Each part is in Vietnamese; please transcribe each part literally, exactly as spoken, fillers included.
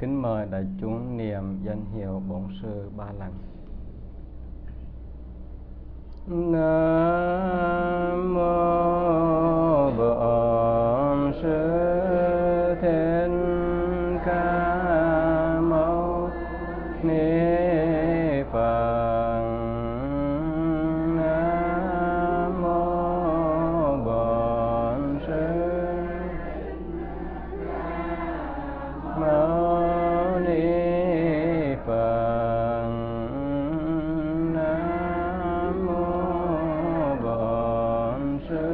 Kính mời đại chúng niệm danh hiệu Bổn Sư ba lần. Nam mô Bổn Sư Thích Ca Mâu Ni Phật. Nam mô Bổn Sư Mâu Ni Phật. Nam mô Bổn Sư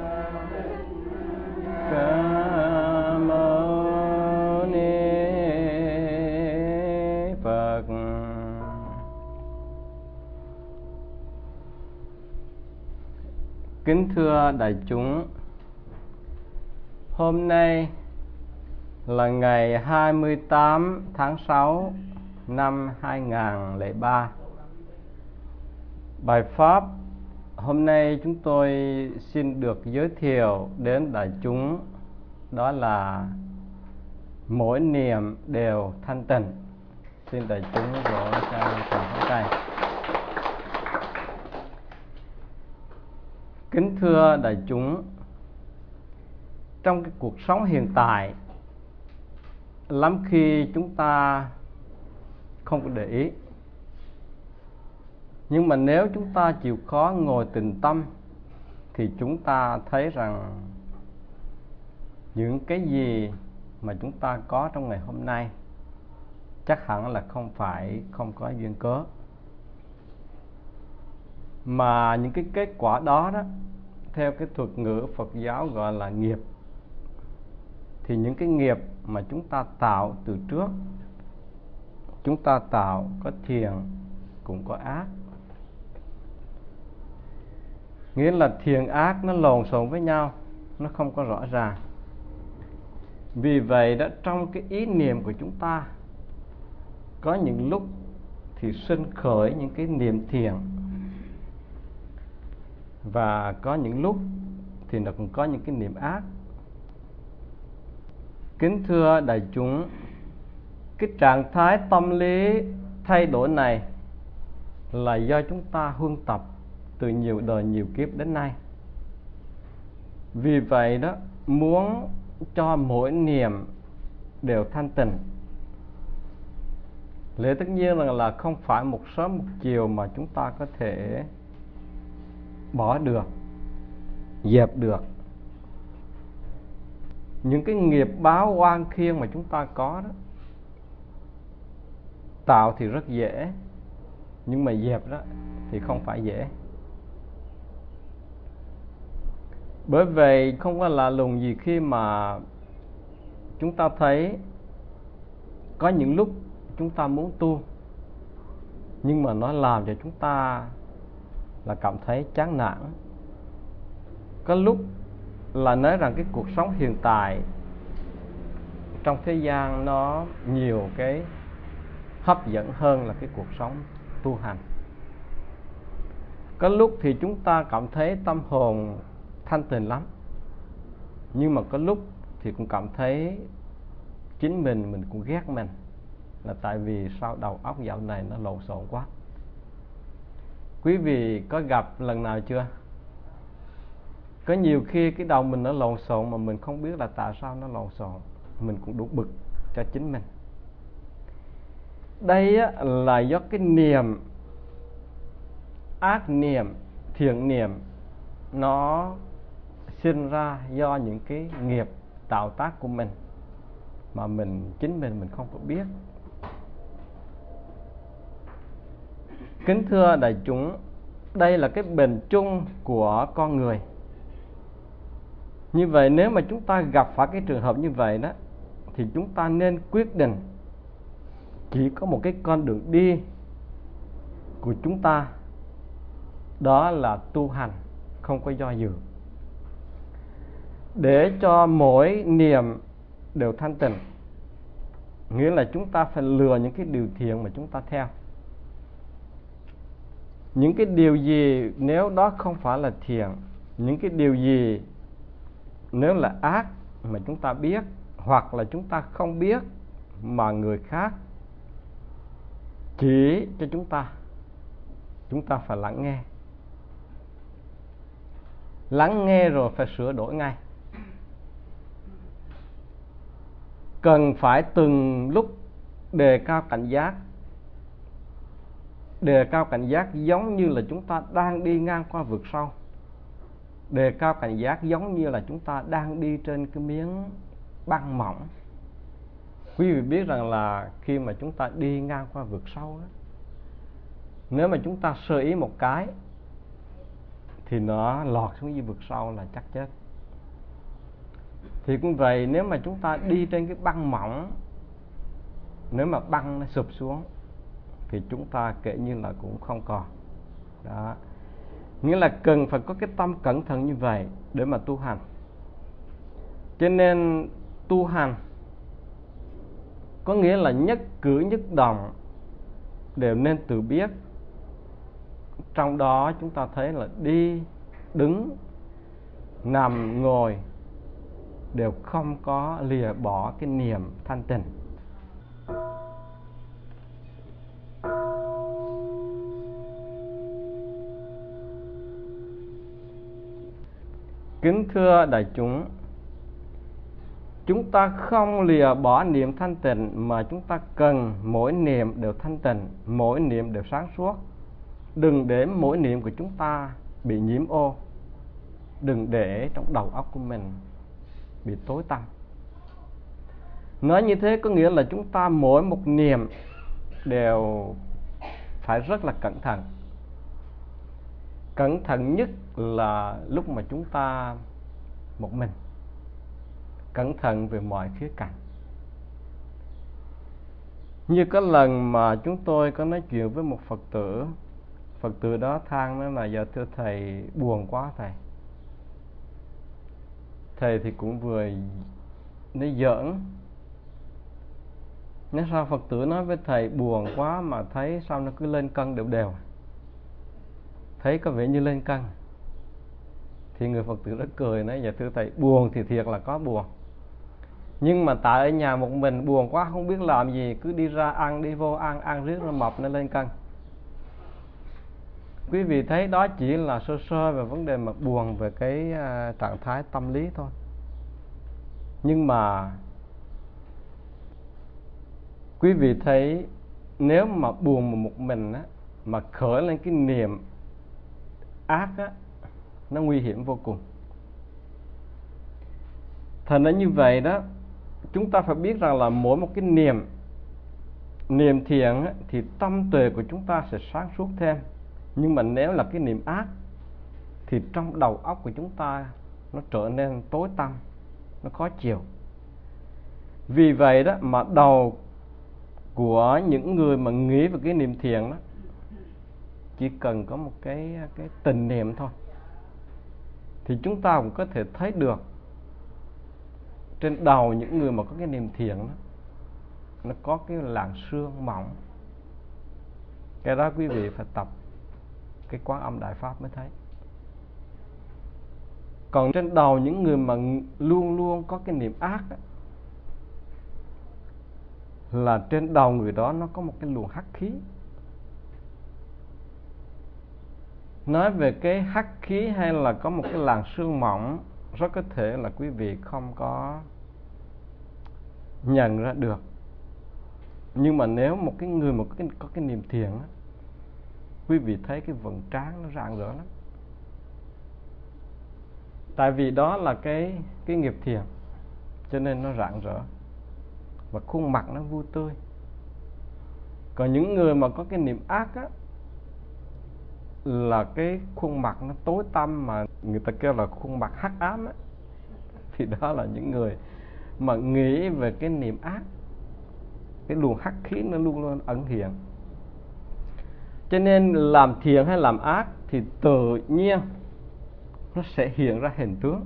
Ca Mâu Ni Phật. Kính thưa đại chúng, hôm nay là ngày hai mươi tám tháng sáu năm hai nghìn không trăm lẻ ba. Bài pháp hôm nay chúng tôi xin được giới thiệu đến đại chúng đó là mỗi niệm đều thanh tịnh. Xin đại chúng vỗ sang phần pháo tay. Kính thưa đại chúng, trong cái cuộc sống hiện tại, lắm khi chúng ta không có để ý, nhưng mà nếu chúng ta chịu khó ngồi tĩnh tâm thì chúng ta thấy rằng những cái gì mà chúng ta có trong ngày hôm nay chắc hẳn là không phải không có duyên cớ, mà những cái kết quả đó đó theo cái thuật ngữ Phật giáo gọi là nghiệp. Thì những cái nghiệp mà chúng ta tạo từ trước, chúng ta tạo có thiện cũng có ác, nghĩa là thiện ác nó lộn xộn với nhau, nó không có rõ ràng. Vì vậy đó, trong cái ý niệm của chúng ta có những lúc thì sinh khởi những cái niệm thiện, và có những lúc thì nó cũng có những cái niệm ác. Kính thưa đại chúng, cái trạng thái tâm lý thay đổi này là do chúng ta huân tập từ nhiều đời nhiều kiếp đến nay. Vì vậy đó, muốn cho mỗi niệm đều thanh tịnh, lẽ tất nhiên là, là không phải một sớm một chiều mà chúng ta có thể bỏ được, dẹp được. Những cái nghiệp báo oan khiên mà chúng ta có đó, tạo thì rất dễ, nhưng mà dẹp đó thì không phải dễ. Bởi vậy không có lạ lùng gì khi mà chúng ta thấy có những lúc chúng ta muốn tu, nhưng mà nó làm cho chúng ta là cảm thấy chán nản. Có lúc là nói rằng cái cuộc sống hiện tại trong thế gian nó nhiều cái hấp dẫn hơn là cái cuộc sống tu hành. Có lúc thì chúng ta cảm thấy tâm hồn thanh tịnh lắm, nhưng mà có lúc thì cũng cảm thấy chính mình mình cũng ghét mình, là tại vì sao đầu óc dạo này nó lộn xộn quá. Quý vị có gặp lần nào chưa? Có nhiều khi cái đầu mình nó lộn xộn mà mình không biết là tại sao nó lộn xộn, mình cũng đủ bực cho chính mình. Đây á, là do cái niệm ác niệm, thiện niệm nó sinh ra do những cái nghiệp tạo tác của mình mà mình chính mình mình không có biết. Kính thưa đại chúng, đây là cái bệnh chung của con người. Như vậy nếu mà chúng ta gặp phải cái trường hợp như vậy đó, thì chúng ta nên quyết định chỉ có một cái con đường đi của chúng ta, đó là tu hành, không có do dự, để cho mỗi niệm đều thanh tịnh. Nghĩa là chúng ta phải lựa những cái điều thiện mà chúng ta theo. Những cái điều gì nếu đó không phải là thiện, những cái điều gì nếu là ác mà chúng ta biết, hoặc là chúng ta không biết mà người khác chỉ cho chúng ta, chúng ta phải lắng nghe. Lắng nghe rồi phải sửa đổi ngay. Cần phải từng lúc đề cao cảnh giác. Đề cao cảnh giác giống như là chúng ta đang đi ngang qua vực sâu. Đề cao cảnh giác giống như là chúng ta đang đi trên cái miếng băng mỏng. Quý vị biết rằng là khi mà chúng ta đi ngang qua vực sâu đó, nếu mà chúng ta sơ ý một cái thì nó lọt xuống dưới vực sâu là chắc chết. Thì cũng vậy, nếu mà chúng ta đi trên cái băng mỏng, nếu mà băng nó sụp xuống thì chúng ta kể như là cũng không còn. Đó. Nghĩa là cần phải có cái tâm cẩn thận như vậy để mà tu hành. Cho nên tu hành có nghĩa là nhất cử nhất động đều nên tự biết. Trong đó chúng ta thấy là đi, đứng, nằm, ngồi đều không có lìa bỏ cái niềm thanh tịnh. Kính thưa đại chúng, chúng ta không lìa bỏ niệm thanh tịnh, mà chúng ta cần mỗi niệm đều thanh tịnh, mỗi niệm đều sáng suốt. Đừng để mỗi niệm của chúng ta bị nhiễm ô. Đừng để trong đầu óc của mình bị tối tăm. Nói như thế có nghĩa là chúng ta mỗi một niệm đều phải rất là cẩn thận. Cẩn thận nhất là lúc mà chúng ta một mình. Cẩn thận về mọi khía cạnh. Như có lần mà chúng tôi có nói chuyện với một Phật tử. Phật tử đó than nói là giờ thưa thầy buồn quá thầy. Thầy thì cũng vừa nói giỡn. Nói sao Phật tử nói với thầy buồn quá mà thấy sao nó cứ lên cân đều đều. Thấy có vẻ như lên cân. Thì người Phật tử đó cười nói dạ thưa thầy buồn thì thiệt là có buồn. Nhưng mà tại ở nhà một mình buồn quá không biết làm gì, cứ đi ra ăn đi vô ăn, ăn riết nó mập nó lên cân. Quý vị thấy đó chỉ là sơ sơ về vấn đề mà buồn về cái uh, trạng thái tâm lý thôi. Nhưng mà quý vị thấy nếu mà buồn mà một mình á, mà khởi lên cái niềm ác á, nó nguy hiểm vô cùng. Thành ra như vậy đó, chúng ta phải biết rằng là mỗi một cái niềm niềm thiện á, thì tâm tuệ của chúng ta sẽ sáng suốt thêm. Nhưng mà nếu là cái niệm ác thì trong đầu óc của chúng ta nó trở nên tối tăm, nó khó chịu. Vì vậy đó mà đầu của những người mà nghĩ về cái niệm thiện đó chỉ cần có một cái, cái tình niệm thôi thì chúng ta cũng có thể thấy được trên đầu những người mà có cái niệm thiện đó, nó có cái làn sương mỏng. Cái đó quý vị phải tập cái Quán Âm Đại Pháp mới thấy. Còn trên đầu những người mà luôn luôn có cái niệm ác đó, là trên đầu người đó nó có một cái luồng hắc khí. Nói về cái hắc khí hay là có một cái làn sương mỏng, rất có thể là quý vị không có nhận ra được. Nhưng mà nếu một cái người mà có cái, có cái niềm thiện đó, quý vị thấy cái vầng trán nó rạng rỡ lắm. Tại vì đó là cái, cái nghiệp thiện, cho nên nó rạng rỡ và khuôn mặt nó vui tươi. Còn những người mà có cái niệm ác á, là cái khuôn mặt nó tối tăm, mà người ta kêu là khuôn mặt hắc ám á, thì đó là những người mà nghĩ về cái niệm ác. Cái luồng hắc khí nó luôn luôn ẩn hiện. Cho nên làm thiện hay làm ác thì tự nhiên nó sẽ hiện ra hình tướng.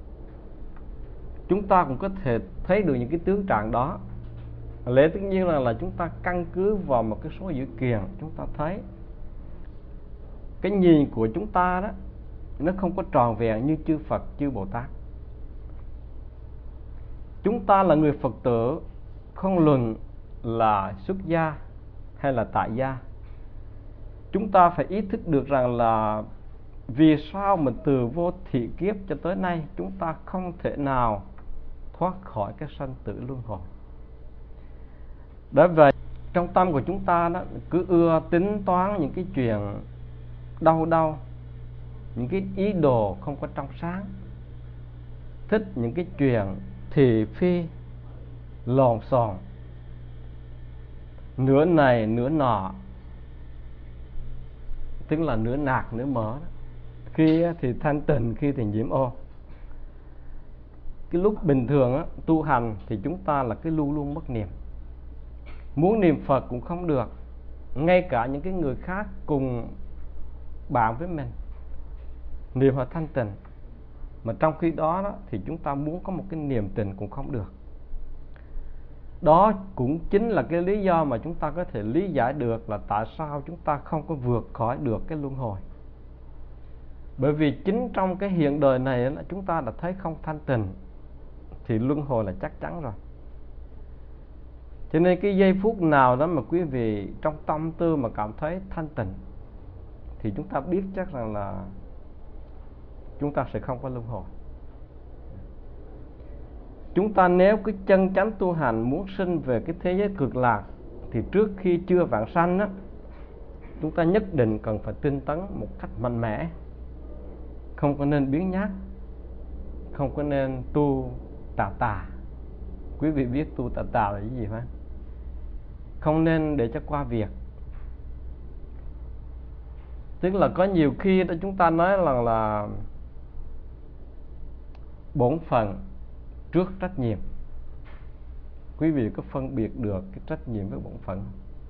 Chúng ta cũng có thể thấy được những cái tướng trạng đó. Lẽ tất nhiên là, là chúng ta căn cứ vào một cái số dữ kiện, chúng ta thấy cái nhìn của chúng ta đó nó không có tròn vẹn như chư Phật, chư Bồ Tát. Chúng ta là người Phật tử không luận là xuất gia hay là tại gia. Chúng ta phải ý thức được rằng là vì sao mà từ vô thị kiếp cho tới nay chúng ta không thể nào thoát khỏi cái sanh tử luân hồi. Bởi vậy trong tâm của chúng ta đó cứ ưa tính toán những cái chuyện đau đau, những cái ý đồ không có trong sáng, thích những cái chuyện thị phi lòn xòn, nửa này nửa nọ, tức là nửa nạc nửa mỡ. Khi thì thanh tịnh, khi thì nhiễm ô. Cái lúc bình thường á, tu hành thì chúng ta là cái luôn luôn mất niệm, muốn niệm Phật cũng không được. Ngay cả những cái người khác cùng bạn với mình niệm họ thanh tịnh, mà trong khi đó, đó thì chúng ta muốn có một cái niềm tình cũng không được. Đó cũng chính là cái lý do mà chúng ta có thể lý giải được là tại sao chúng ta không có vượt khỏi được cái luân hồi. Bởi vì chính trong cái hiện đời này chúng ta đã thấy không thanh tịnh thì luân hồi là chắc chắn rồi. Cho nên cái giây phút nào đó mà quý vị trong tâm tư mà cảm thấy thanh tịnh thì chúng ta biết chắc rằng là chúng ta sẽ không có luân hồi. Chúng ta nếu cái chân chánh tu hành muốn sinh về cái thế giới cực lạc thì trước khi chưa vãng sanh á, chúng ta nhất định cần phải tinh tấn một cách mạnh mẽ. Không có nên biếng nhác, không có nên tu tà tà. Quý vị biết tu tà tà là cái gì không? Không nên để cho qua việc. Tức là có nhiều khi đó chúng ta nói là, là bổn phận trước trách nhiệm. Quý vị có phân biệt được cái trách nhiệm với bổn phận?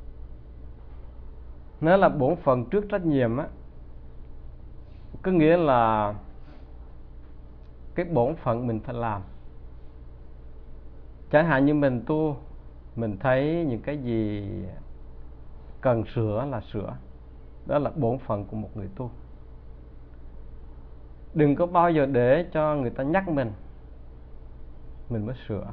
Nếu là bổn phận trước trách nhiệm á, có nghĩa là cái bổn phận mình phải làm. Chẳng hạn như mình tu, mình thấy những cái gì cần sửa là sửa. Đó là bổn phận của một người tu. Đừng có bao giờ để cho người ta nhắc mình mình mới sửa.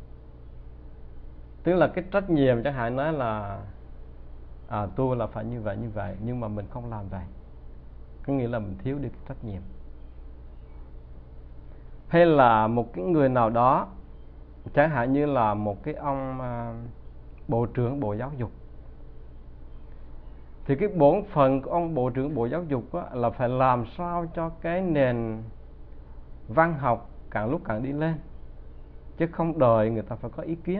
Tức là cái trách nhiệm chẳng hạn nói là à, tu là phải như vậy như vậy, nhưng mà mình không làm vậy, có nghĩa là mình thiếu đi cái trách nhiệm. Hay là một cái người nào đó, chẳng hạn như là một cái ông à, bộ trưởng bộ giáo dục, thì cái bổn phận của ông bộ trưởng bộ giáo dục á, là phải làm sao cho cái nền văn học càng lúc càng đi lên, chứ không đợi người ta phải có ý kiến.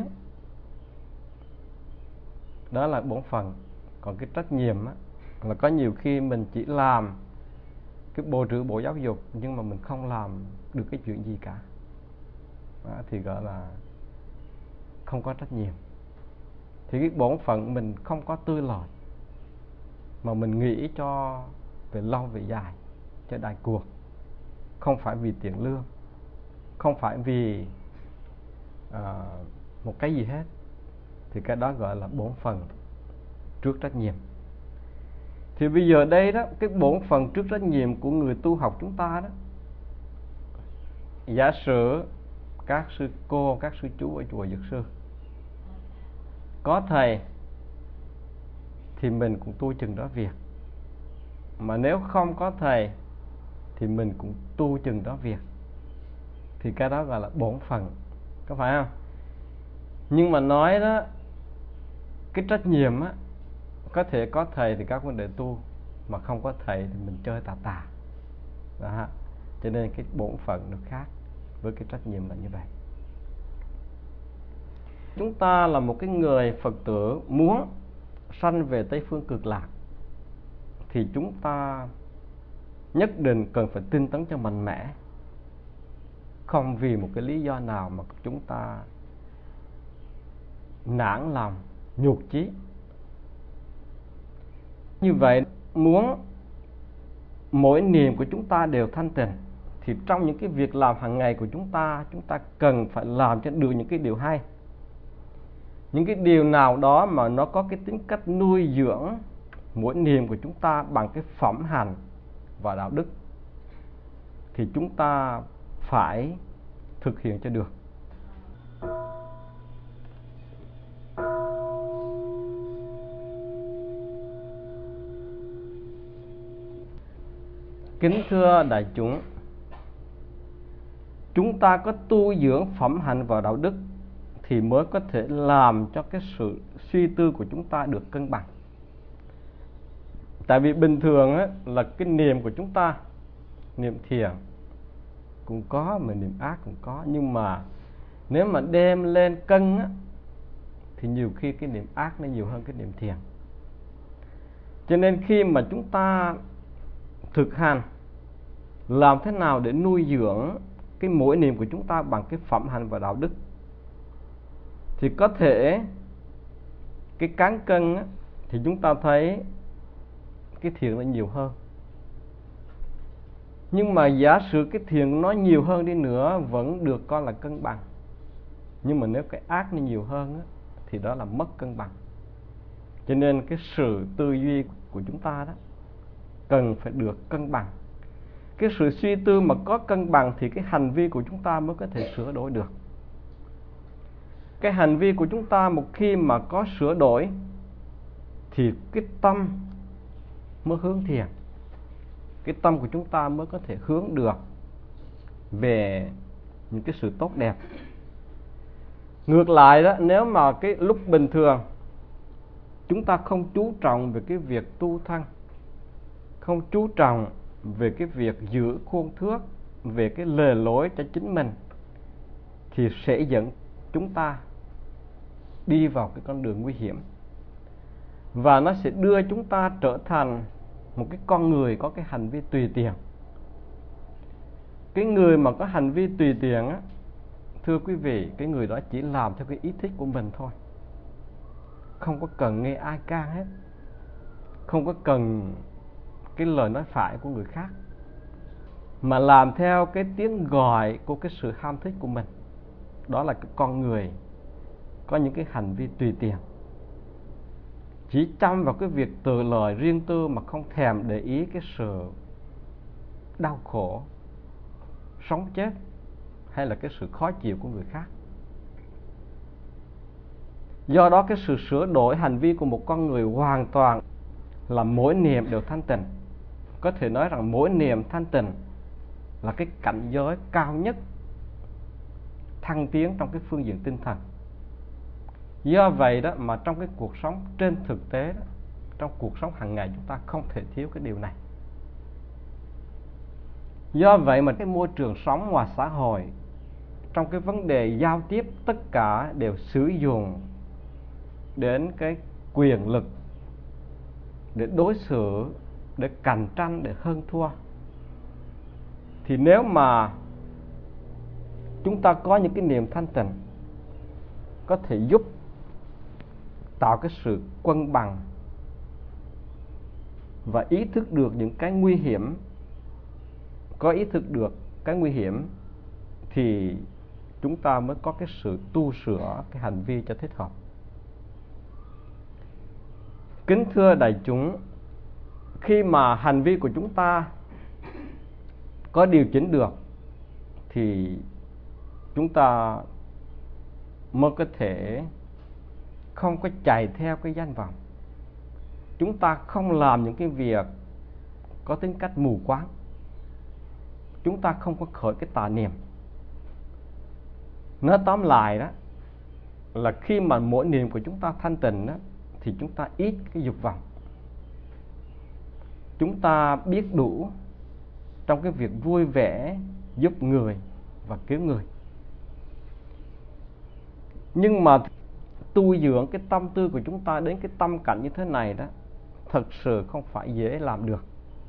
Đó là bổn phận. Còn cái trách nhiệm á, là có nhiều khi mình chỉ làm cái bộ trưởng bộ giáo dục nhưng mà mình không làm được cái chuyện gì cả. Đó, thì gọi là không có trách nhiệm. Thì cái bổn phận mình không có tươi lòi, mà mình nghĩ cho về lâu về dài, cho đại cuộc, không phải vì tiền lương, không phải vì uh, một cái gì hết, thì cái đó gọi là bổn phận trước trách nhiệm. Thì bây giờ đây đó, cái bổn phận trước trách nhiệm của người tu học chúng ta đó, giả sử các sư cô, các sư chú ở chùa Dược Sư có thầy thì mình cũng tu chừng đó việc, mà nếu không có thầy thì mình cũng tu chừng đó việc, thì cái đó gọi là bổn phận, có phải không? Nhưng mà nói đó, cái trách nhiệm á, có thể có thầy thì các vấn đề tu, mà không có thầy thì mình chơi tà tà đó. Cho nên cái bổn phận nó khác với cái trách nhiệm là như vậy. Chúng ta là một cái người Phật tử muốn sanh về Tây Phương Cực Lạc thì chúng ta nhất định cần phải tinh tấn cho mạnh mẽ, không vì một cái lý do nào mà chúng ta nản lòng, nhụt chí. Như vậy, muốn mỗi niệm của chúng ta đều thanh tịnh thì trong những cái việc làm hàng ngày của chúng ta, chúng ta cần phải làm cho được những cái điều hay, những cái điều nào đó mà nó có cái tính cách nuôi dưỡng mỗi niệm của chúng ta bằng cái phẩm hành và đạo đức, thì chúng ta phải thực hiện cho được. Kính thưa đại chúng, chúng ta có tu dưỡng phẩm hạnh và đạo đức thì mới có thể làm cho cái sự suy tư của chúng ta được cân bằng. Tại vì bình thường á, là cái niệm của chúng ta, niệm thiện cũng có mà niệm ác cũng có, nhưng mà nếu mà đem lên cân á, thì nhiều khi cái niệm ác nó nhiều hơn cái niệm thiện. Cho nên khi mà chúng ta thực hành làm thế nào để nuôi dưỡng cái mỗi niệm của chúng ta bằng cái phẩm hạnh và đạo đức, thì có thể cái cán cân á, thì chúng ta thấy cái thiện nó nhiều hơn. Nhưng mà giả sử cái thiện nó nhiều hơn đi nữa vẫn được coi là cân bằng. Nhưng mà nếu cái ác nó nhiều hơn á, thì đó là mất cân bằng. Cho nên cái sự tư duy của chúng ta đó cần phải được cân bằng. Cái sự suy tư mà có cân bằng thì cái hành vi của chúng ta mới có thể sửa đổi được. Cái hành vi của chúng ta một khi mà có sửa đổi thì cái tâm mới hướng thiện. Cái tâm của chúng ta mới có thể hướng được về những cái sự tốt đẹp. Ngược lại đó, nếu mà cái lúc bình thường chúng ta không chú trọng về cái việc tu thân, không chú trọng về cái việc giữ khuôn thước, về cái lề lối cho chính mình, thì sẽ dẫn chúng ta đi vào cái con đường nguy hiểm. Và nó sẽ đưa chúng ta trở thành một cái con người có cái hành vi tùy tiện. Cái người mà có hành vi tùy tiện á, thưa quý vị, cái người đó chỉ làm theo cái ý thích của mình thôi, không có cần nghe ai can hết, không có cần cái lời nói phải của người khác, mà làm theo cái tiếng gọi của cái sự ham thích của mình. Đó là cái con người có những cái hành vi tùy tiện, chỉ chăm vào cái việc tự lợi riêng tư mà không thèm để ý cái sự đau khổ, sống chết hay là cái sự khó chịu của người khác. Do đó cái sự sửa đổi hành vi của một con người hoàn toàn là mỗi niệm đều thanh tịnh. Có thể nói rằng mỗi niệm thanh tịnh là cái cảnh giới cao nhất thăng tiến trong cái phương diện tinh thần. Do vậy đó mà trong cái cuộc sống trên thực tế đó, trong cuộc sống hàng ngày chúng ta không thể thiếu cái điều này. Do vậy mà cái môi trường sống ngoài xã hội, trong cái vấn đề giao tiếp, tất cả đều sử dụng đến cái quyền lực để đối xử, để cạnh tranh, để hơn thua. Thì nếu mà chúng ta có những cái niềm thanh tịnh, có thể giúp tạo cái sự cân bằng và ý thức được những cái nguy hiểm, có ý thức được cái nguy hiểm thì chúng ta mới có cái sự tu sửa cái hành vi cho thích hợp. Kính thưa đại chúng, khi mà hành vi của chúng ta có điều chỉnh được thì chúng ta mới có thể không có chạy theo cái danh vọng. Chúng ta không làm những cái việc có tính cách mù quáng. Chúng ta không có khởi cái tà niệm. Nói tóm lại đó là khi mà mỗi niệm của chúng ta thanh tịnh đó, thì chúng ta ít cái dục vọng. Chúng ta biết đủ trong cái việc vui vẻ, giúp người và cứu người. Nhưng mà tu dưỡng cái tâm tư của chúng ta đến cái tâm cảnh như thế này đó, thật sự không phải dễ làm được.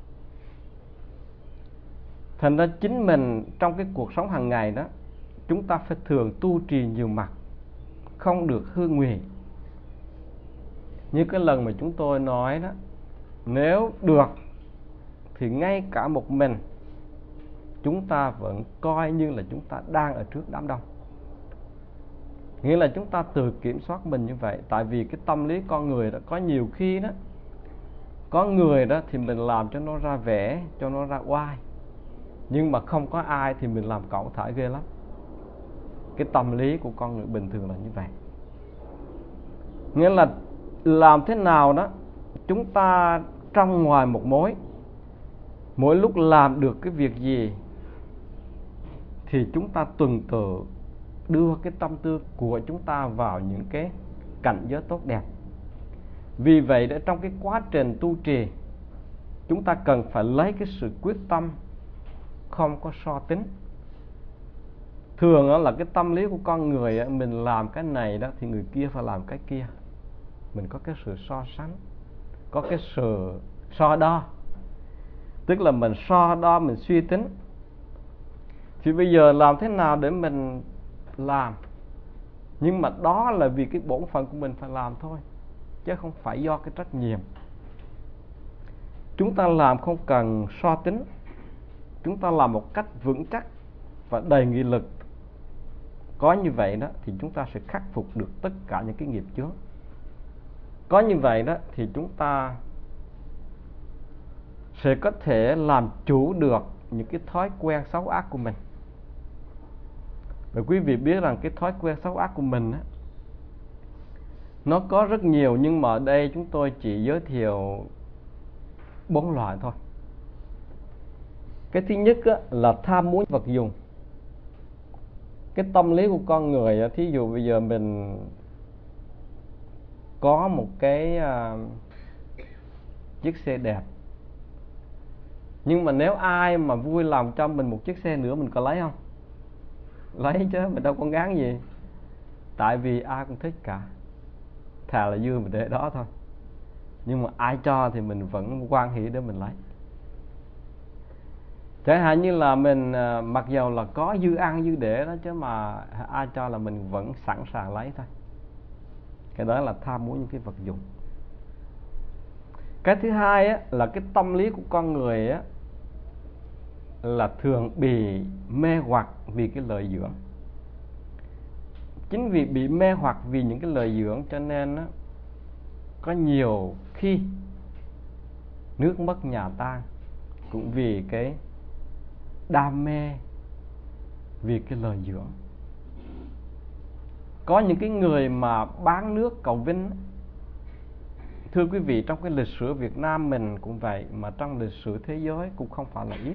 Thành ra chính mình trong cái cuộc sống hàng ngày đó, chúng ta phải thường tu trì nhiều mặt, không được hư ngụy. Như cái lần mà chúng tôi nói đó, nếu được thì ngay cả một mình chúng ta vẫn coi như là chúng ta đang ở trước đám đông. Nghĩa là chúng ta tự kiểm soát mình như vậy. Tại vì cái tâm lý con người đó, có nhiều khi đó, có người đó thì mình làm cho nó ra vẻ, cho nó ra oai, nhưng mà không có ai thì mình làm cẩu thả ghê lắm. Cái tâm lý của con người bình thường là như vậy. Nghĩa là làm thế nào đó chúng ta trong ngoài một mối, Mỗi lúc làm được cái việc gì thì chúng ta tuần tự đưa cái tâm tư của chúng ta vào những cái cảnh giới tốt đẹp. Vì vậy để trong cái quá trình tu trì, chúng ta cần phải lấy cái sự quyết tâm không có so tính. Thường là cái tâm lý của con người, mình làm cái này đó thì người kia phải làm cái kia. Mình có cái sự so sánh, có cái sự so đo. Tức là mình so đo, mình suy tính. Thì bây giờ làm thế nào để mình làm? Nhưng mà đó là vì cái bổn phận của mình phải làm thôi, chứ không phải do cái trách nhiệm. Chúng ta làm không cần so tính. Chúng ta làm một cách vững chắc và đầy nghị lực. Có như vậy đó thì chúng ta sẽ khắc phục được tất cả những cái nghiệp chướng. Có như vậy đó thì chúng ta sẽ có thể làm chủ được những cái thói quen xấu ác của mình. Và quý vị biết rằng cái thói quen xấu ác của mình á, nó có rất nhiều, nhưng mà ở đây chúng tôi chỉ giới thiệu bốn loại thôi. Cái thứ nhất á, là tham muốn vật dụng. Cái tâm lý của con người á, thí dụ bây giờ mình có một cái uh, chiếc xe đẹp, nhưng mà nếu ai mà vui lòng cho mình một chiếc xe nữa, mình có lấy không? Lấy chứ, mình đâu có ngán gì. Tại vì ai cũng thích cả, thà là dư mình để đó thôi. Nhưng mà ai cho thì mình vẫn hoan hỷ để mình lấy. Chẳng hạn như là mình mặc dầu là có dư ăn dư để đó, chứ mà ai cho là mình vẫn sẵn sàng lấy thôi. Cái đó là tham muốn những cái vật dụng. Cái thứ hai á, là cái tâm lý của con người á, là thường bị mê hoặc vì cái lợi dưỡng. Chính vì bị mê hoặc vì những cái lợi dưỡng cho nên á, có nhiều khi nước mất nhà tan, cũng vì cái đam mê, vì cái lợi dưỡng. Có những cái người mà bán nước cầu vinh. Thưa quý vị, trong cái lịch sử Việt Nam mình cũng vậy, mà trong lịch sử thế giới cũng không phải là ít.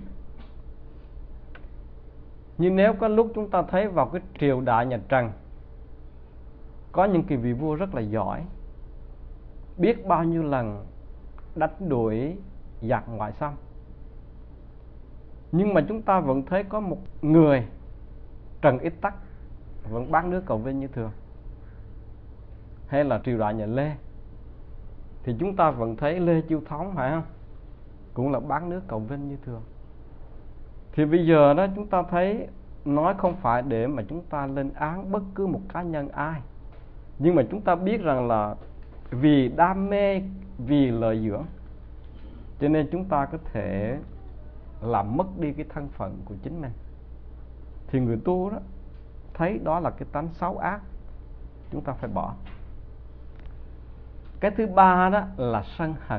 Nhưng nếu có lúc chúng ta thấy vào cái triều đại nhà Trần, có những cái vị vua rất là giỏi, biết bao nhiêu lần đánh đuổi giặc ngoại xâm, nhưng mà chúng ta vẫn thấy có một người Trần Ích Tắc vẫn bán nước cầu vinh như thường. Hay là triều đại nhà Lê thì chúng ta vẫn thấy Lê Chiêu Thống, phải không? Cũng là bán nước cầu vinh như thường. Thì bây giờ đó chúng ta thấy, nói không phải để mà chúng ta lên án bất cứ một cá nhân ai, nhưng mà chúng ta biết rằng là vì đam mê, vì lợi dưỡng, cho nên chúng ta có thể làm mất đi cái thân phận của chính mình. Thì người tu đó thấy đó là cái tánh xấu ác, chúng ta phải bỏ. Cái thứ ba đó là sân hận.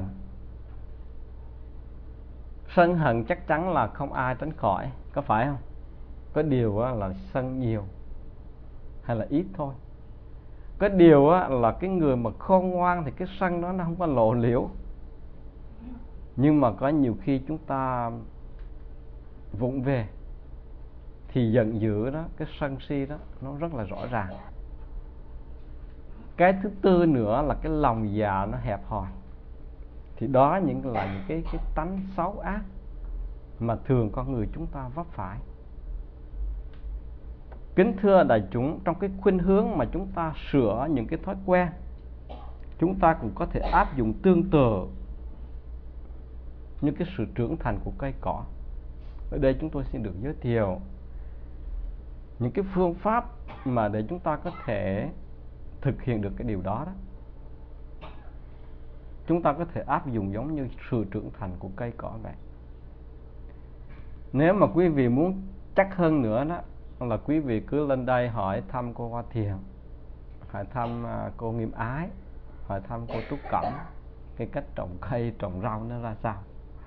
Sân hận chắc chắn là không ai tránh khỏi, có phải không? Có điều là sân nhiều hay là ít thôi. Có điều là cái người mà khôn ngoan thì cái sân đó nó không có lộ liễu. Nhưng mà có nhiều khi chúng ta vụng về thì giận dữ đó, cái sân si đó nó rất là rõ ràng. Cái thứ tư nữa là cái lòng dạ nó hẹp hòi. Thì đó những là những cái, cái tánh xấu ác mà thường con người chúng ta vấp phải. Kính thưa đại chúng, trong cái khuynh hướng mà chúng ta sửa những cái thói quen, chúng ta cũng có thể áp dụng tương tự những cái sự trưởng thành của cây cỏ. Ở đây chúng tôi xin được giới thiệu những cái phương pháp mà để chúng ta có thể thực hiện được cái điều đó đó. Chúng ta có thể áp dụng giống như sự trưởng thành của cây cỏ vậy. Nếu mà quý vị muốn chắc hơn nữa đó, là quý vị cứ lên đây hỏi thăm cô Hoa Thiền, hỏi thăm cô Nghiêm Ái, hỏi thăm cô Trúc Cẩm, cái cách trồng cây, trồng rau nó ra sao.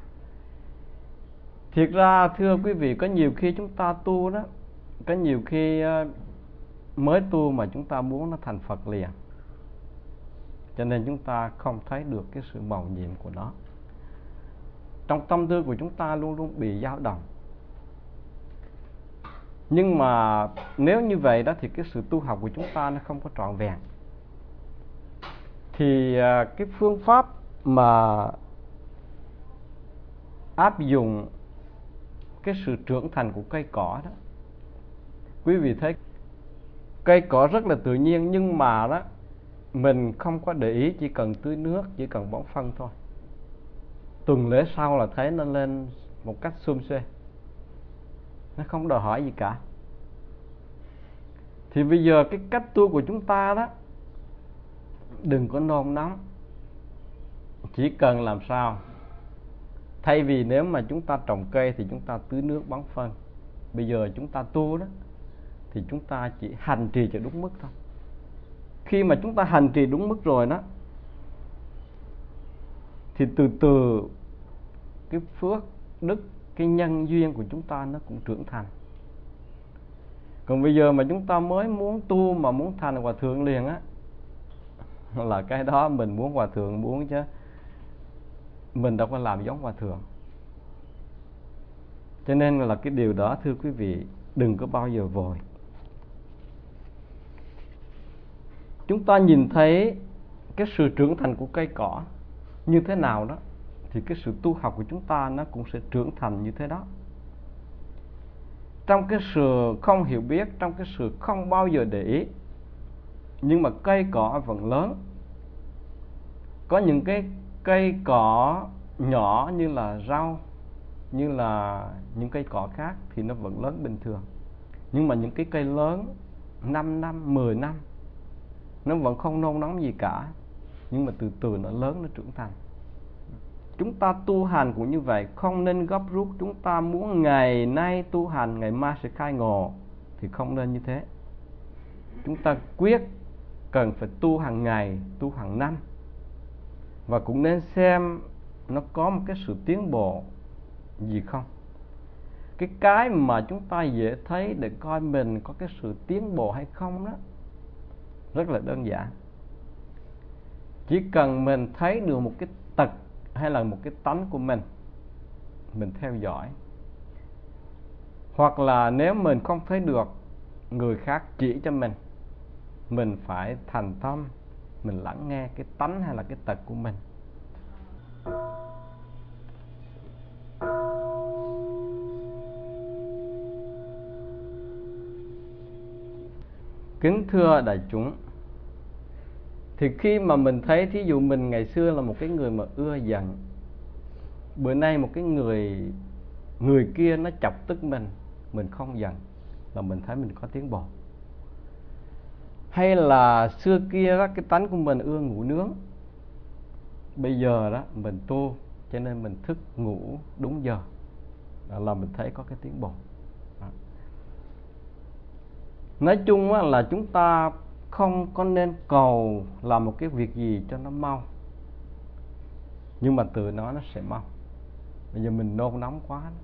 Thiệt ra thưa quý vị, có nhiều khi chúng ta tu đó, có nhiều khi mới tu mà chúng ta muốn nó thành Phật liền, cho nên chúng ta không thấy được cái sự màu nhiệm của nó. trong tâm tư của chúng ta luôn luôn bị dao động. Nhưng mà nếu như vậy đó thì cái sự tu học của chúng ta nó không có trọn vẹn. Thì cái phương pháp mà áp dụng cái sự trưởng thành của cây cỏ đó, quý vị thấy cây cỏ rất là tự nhiên, nhưng mà đó mình không có để ý, chỉ cần tưới nước, chỉ cần bón phân thôi, tuần lễ sau là thấy nó lên một cách xum xuê, nó không đòi hỏi gì cả. Thì bây giờ cái cách tu của chúng ta đó, đừng có nôn nóng, chỉ cần làm sao thay vì nếu mà chúng ta trồng cây thì chúng ta tưới nước bón phân, bây giờ chúng ta tu đó thì chúng ta chỉ hành trì cho đúng mức thôi. Khi mà chúng ta hành trì đúng mức rồi đó thì từ từ cái phước đức, cái nhân duyên của chúng ta nó cũng trưởng thành. Còn bây giờ mà chúng ta mới muốn tu mà muốn thành hòa thượng liền á, là cái đó mình muốn hòa thượng muốn, chứ mình đâu có làm giống hòa thượng. Cho nên là cái điều đó thưa quý vị, đừng có bao giờ vội. Chúng ta nhìn thấy cái sự trưởng thành của cây cỏ như thế nào đó, thì cái sự tu học của chúng ta nó cũng sẽ trưởng thành như thế đó. Trong cái sự không hiểu biết, trong cái sự không bao giờ để ý, nhưng mà cây cỏ vẫn lớn. Có những cái cây cỏ nhỏ như là rau, như là những cây cỏ khác thì nó vẫn lớn bình thường. Nhưng mà những cái cây lớn năm năm, mười năm nó vẫn không nôn nóng gì cả, nhưng mà từ từ nó lớn, nó trưởng thành. Chúng ta tu hành cũng như vậy, không nên gấp rút. Chúng ta muốn ngày nay tu hành, ngày mai sẽ khai ngộ thì không nên như thế. Chúng ta quyết cần phải tu hàng ngày, tu hàng năm, và cũng nên xem nó có một cái sự tiến bộ gì không. Cái cái mà chúng ta dễ thấy để coi mình có cái sự tiến bộ hay không đó, rất là đơn giản. Chỉ cần mình thấy được một cái tật hay là một cái tánh của mình, mình theo dõi. Hoặc là nếu mình không thấy được, người khác chỉ cho mình, mình phải thành tâm, mình lắng nghe cái tánh hay là cái tật của mình. Kính thưa đại chúng, thì khi mà mình thấy, thí dụ mình ngày xưa là một cái người mà ưa giận, bữa nay một cái người người kia nó chọc tức mình, mình không giận, là mình thấy mình có tiến bộ. Hay là xưa kia đó, cái tánh của mình ưa ngủ nướng, bây giờ đó mình tu cho nên mình thức ngủ đúng giờ, đó là mình thấy có cái tiến bộ. Đó. Nói chung là chúng ta không có nên cầu làm một cái việc gì cho nó mau, nhưng mà từ nó nó sẽ mau. Bây giờ mình nôn nóng quá đó,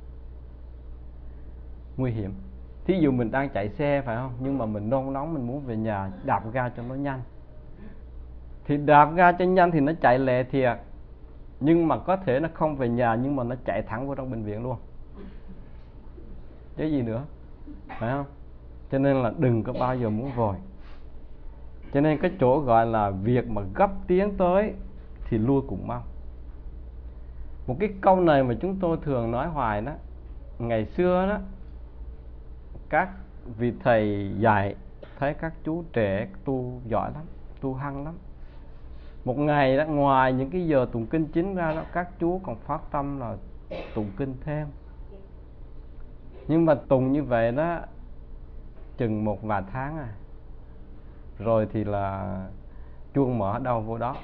nguy hiểm. Thí dụ mình đang chạy xe phải không, nhưng mà mình nôn nóng, mình muốn về nhà, đạp ga cho nó nhanh, thì đạp ga cho nhanh thì nó chạy lẹ thiệt, nhưng mà có thể nó không về nhà, nhưng mà nó chạy thẳng vào trong bệnh viện luôn, chứ gì nữa, phải không? Cho nên là đừng có bao giờ muốn vội. Cho nên cái chỗ gọi là việc mà gấp tiến tới thì lui cũng mau. Một cái câu này mà chúng tôi thường nói hoài đó, ngày xưa đó các vị thầy dạy thấy các chú trẻ tu giỏi lắm, tu hăng lắm. Một ngày đó, ngoài những cái giờ tụng kinh chính ra đó, các chú còn phát tâm là tụng kinh thêm. Nhưng mà tụng như vậy đó chừng một vài tháng à, rồi thì là chuông mở đâu vô đó.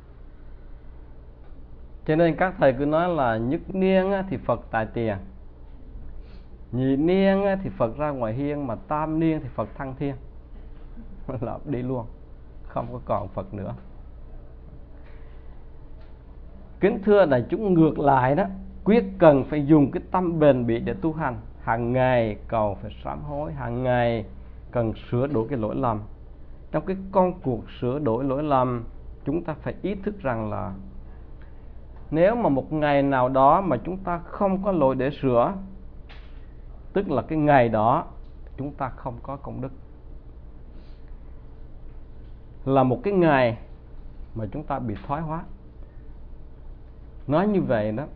Cho nên các thầy cứ nói là nhất niên thì Phật tại tiền, nhị niên thì Phật ra ngoài hiên, mà tam niên thì Phật thăng thiên. Là đi luôn, không có còn Phật nữa. Kính thưa đại chúng, ngược lại đó, quyết cần phải dùng cái tâm bền bỉ để tu hành. Hàng ngày cầu phải sám hối, hàng ngày cần sửa đổi cái lỗi lầm. Trong cái công cuộc sửa đổi lỗi lầm, chúng ta phải ý thức rằng là Nếu mà một ngày nào đó mà chúng ta không có lỗi để sửa, tức là cái ngày đó chúng ta không có công đức, là một cái ngày mà chúng ta bị thoái hóa. Nói như vậy đó,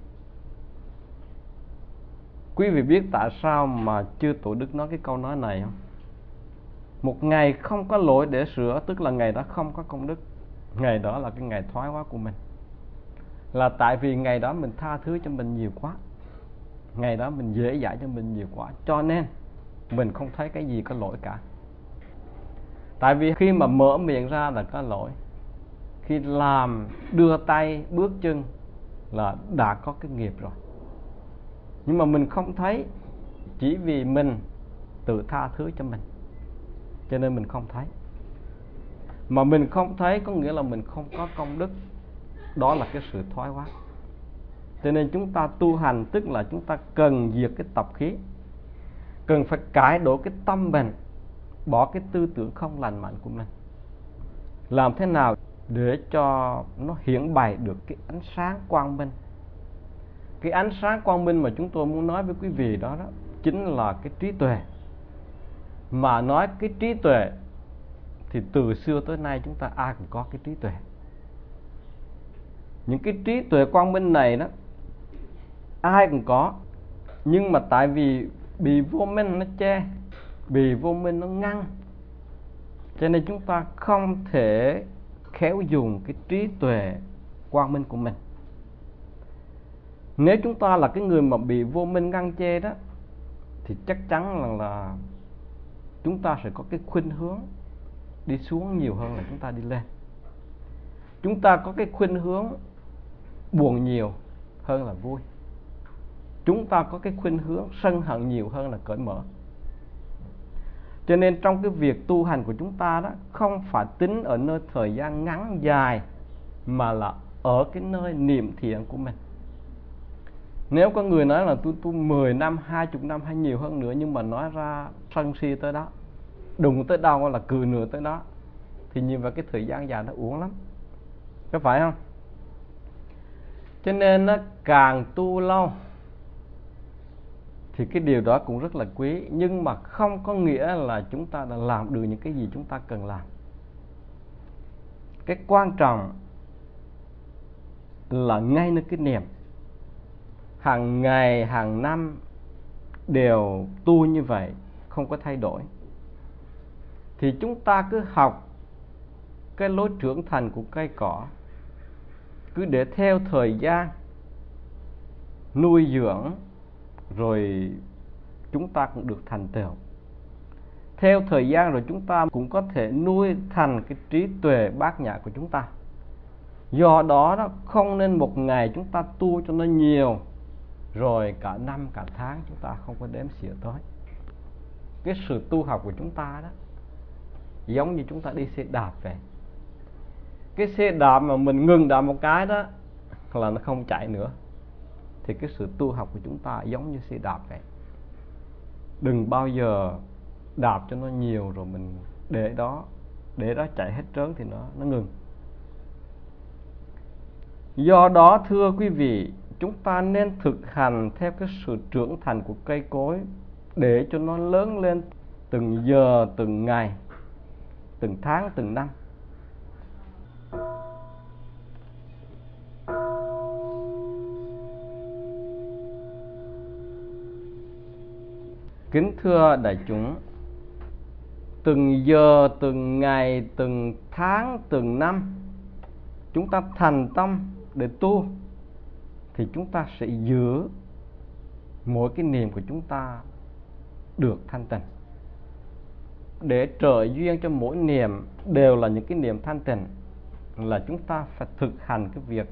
quý vị biết tại sao mà chư Tổ Đức nói cái câu nói này không? Một ngày không có lỗi để sửa, tức là ngày đó không có công đức. Ngày đó là cái ngày thoái hóa của mình. Là tại vì ngày đó mình tha thứ cho mình nhiều quá, ngày đó mình dễ dãi cho mình nhiều quá, cho nên mình không thấy cái gì có lỗi cả. Tại vì khi mà mở miệng ra là có lỗi, khi làm, đưa tay, bước chân là đã có cái nghiệp rồi. Nhưng mà mình không thấy, chỉ vì mình tự tha thứ cho mình, cho nên mình không thấy. Mà mình không thấy có nghĩa là mình không có công đức. Đó là cái sự thoái hóa. Cho nên chúng ta tu hành, tức là chúng ta cần diệt cái tập khí, cần phải cải đổi cái tâm mình, bỏ cái tư tưởng không lành mạnh của mình. Làm thế nào để cho nó hiển bày được cái ánh sáng quang minh. Cái ánh sáng quang minh mà chúng tôi muốn nói với quý vị đó, đó chính là cái trí tuệ. Mà nói cái trí tuệ thì từ xưa tới nay chúng ta ai cũng có cái trí tuệ. Những cái trí tuệ quang minh này đó ai cũng có, nhưng mà tại vì bị vô minh nó che, bị vô minh nó ngăn, cho nên chúng ta không thể khéo dùng cái trí tuệ quang minh của mình. Nếu chúng ta là cái người mà bị vô minh ngăn che đó, thì chắc chắn là, là chúng ta sẽ có cái khuynh hướng đi xuống nhiều hơn là chúng ta đi lên. Chúng ta có cái khuynh hướng buồn nhiều hơn là vui. Chúng ta có cái khuynh hướng sân hận nhiều hơn là cởi mở. Cho nên trong cái việc tu hành của chúng ta đó, không phải tính ở nơi thời gian ngắn dài, mà là ở cái nơi niệm thiện của mình. Nếu có người nói là tôi tu mười năm, hai mươi năm hay nhiều hơn nữa, nhưng mà nói ra sân si tới đó, đụng tới đâu là cười nửa tới đó, thì như vậy cái thời gian dài nó uổng lắm, có phải không? Cho nên nó càng tu lâu thì cái điều đó cũng rất là quý, nhưng mà không có nghĩa là chúng ta đã làm được những cái gì chúng ta cần làm. Cái quan trọng là ngay nơi cái niệm, hàng ngày, hàng năm đều tu như vậy, không có thay đổi, thì chúng ta cứ học cái lối trưởng thành của cây cỏ, cứ để theo thời gian nuôi dưỡng, rồi chúng ta cũng được thành tựu. Theo thời gian rồi chúng ta cũng có thể nuôi thành cái trí tuệ bát nhã của chúng ta. Do đó đó, không nên một ngày chúng ta tu cho nó nhiều, rồi cả năm cả tháng chúng ta không có đếm xỉa tới. Cái sự tu học của chúng ta đó giống như chúng ta đi xe đạp vậy. Cái xe đạp mà mình ngừng đạp một cái đó là nó không chạy nữa, thì cái sự tu học của chúng ta giống như xe đạp vậy. Đừng bao giờ đạp cho nó nhiều rồi mình để đó để đó chạy hết trớn thì nó nó ngừng. Do đó thưa quý vị, chúng ta nên thực hành theo cái sự trưởng thành của cây cối, để cho nó lớn lên từng giờ, từng ngày, từng tháng, từng năm. Kính thưa đại chúng, từng giờ, từng ngày, từng tháng, từng năm chúng ta thành tâm để tu, thì chúng ta sẽ giữ mỗi cái niệm của chúng ta được thanh tịnh. Để trợ duyên cho mỗi niệm đều là những cái niệm thanh tịnh, là chúng ta phải thực hành cái việc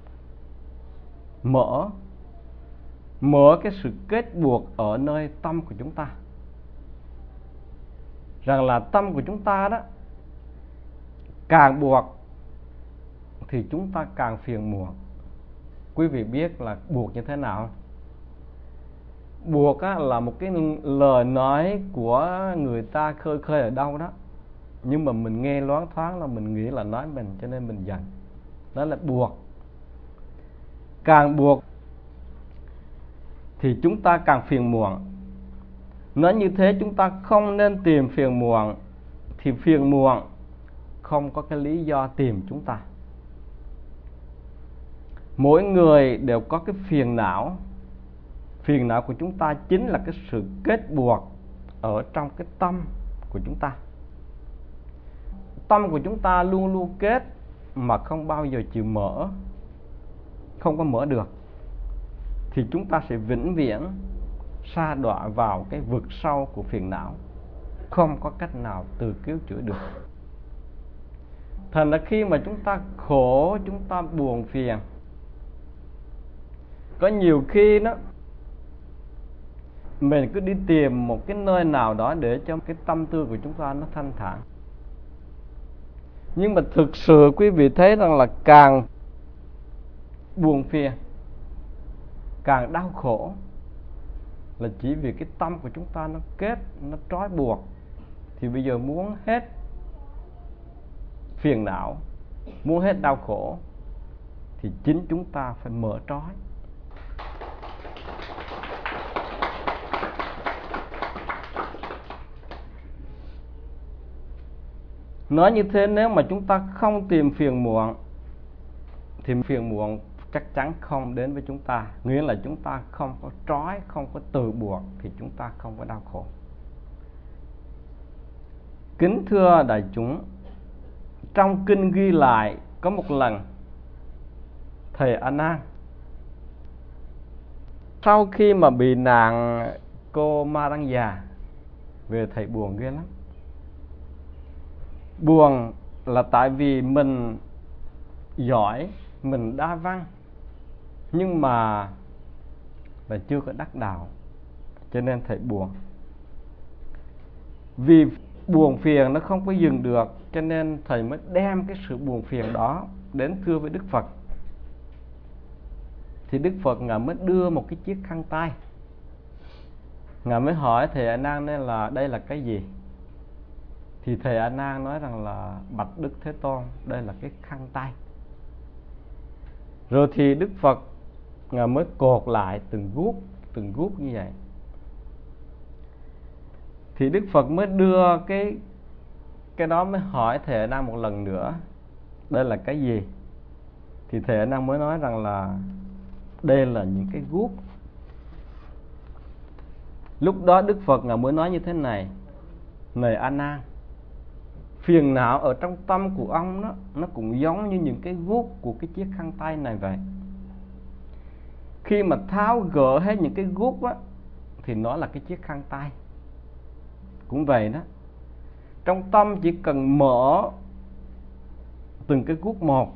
mở mở cái sự kết buộc ở nơi tâm của chúng ta. Rằng là tâm của chúng ta đó càng buộc thì chúng ta càng phiền muộn. Quý vị biết là buộc như thế nào? Buộc á, là một cái lời nói của người ta khơi khơi ở đâu đó, nhưng mà mình nghe loáng thoáng là mình nghĩ là nói mình, cho nên mình giận. Đó là buộc. càng buộc thì chúng ta càng phiền muộn. Nói như thế chúng ta không nên tìm phiền muộn, thì phiền muộn không có cái lý do tìm chúng ta. Mỗi người đều có cái phiền não. Phiền não của chúng ta chính là cái sự kết buộc ở trong cái tâm của chúng ta. Tâm của chúng ta luôn luôn kết mà không bao giờ chịu mở, không có mở được, thì chúng ta sẽ vĩnh viễn sa đọa vào cái vực sâu của phiền não, không có cách nào tự cứu chữa được. Thành ra khi mà chúng ta khổ, chúng ta buồn phiền, có nhiều khi đó mình cứ đi tìm một cái nơi nào đó để cho cái tâm tư của chúng ta nó thanh thản. Nhưng mà thực sự quý vị thấy rằng là càng buồn phiền, càng đau khổ, là chỉ vì cái tâm của chúng ta nó kết, nó trói buộc. Thì bây giờ muốn hết phiền não, muốn hết đau khổ, thì chính chúng ta phải mở trói. Nói như thế, nếu mà chúng ta không tìm phiền muộn thì phiền muộn chắc chắn không đến với chúng ta. Nghĩa là chúng ta không có trói, không có tự buộc, thì chúng ta không có đau khổ. Kính thưa đại chúng, trong kinh ghi lại có một lần thầy A Nan sau khi mà bị nạn cô Ma Đăng Già về, thầy buồn ghê lắm. Buồn là tại vì mình giỏi, mình đa văn, nhưng mà là chưa có đắc đạo, cho nên thầy buồn. Vì buồn phiền nó không có dừng được, cho nên thầy mới đem cái sự buồn phiền đó đến thưa với Đức Phật. Thì Đức Phật Ngài mới đưa một cái chiếc khăn tay. Ngài mới hỏi thầy A Nan nên là đây là cái gì? Thì thầy A Nan nói rằng là bạch Đức Thế Tôn, đây là cái khăn tay. Rồi thì Đức Phật Ngài mới cột lại từng guốc, từng guốc như vậy. Thì Đức Phật mới đưa cái cái đó, mới hỏi thầy A Nan một lần nữa, đây là cái gì? Thì thầy A Nan mới nói rằng là đây là những cái guốc. Lúc đó Đức Phật Ngài mới nói như thế này: này A Nan, phiền não ở trong tâm của ông đó, nó cũng giống như những cái guốc của cái chiếc khăn tay này vậy. Khi mà tháo gỡ hết những cái guốc á, thì nó là cái chiếc khăn tay. Cũng vậy đó, trong tâm chỉ cần mở từng cái guốc một,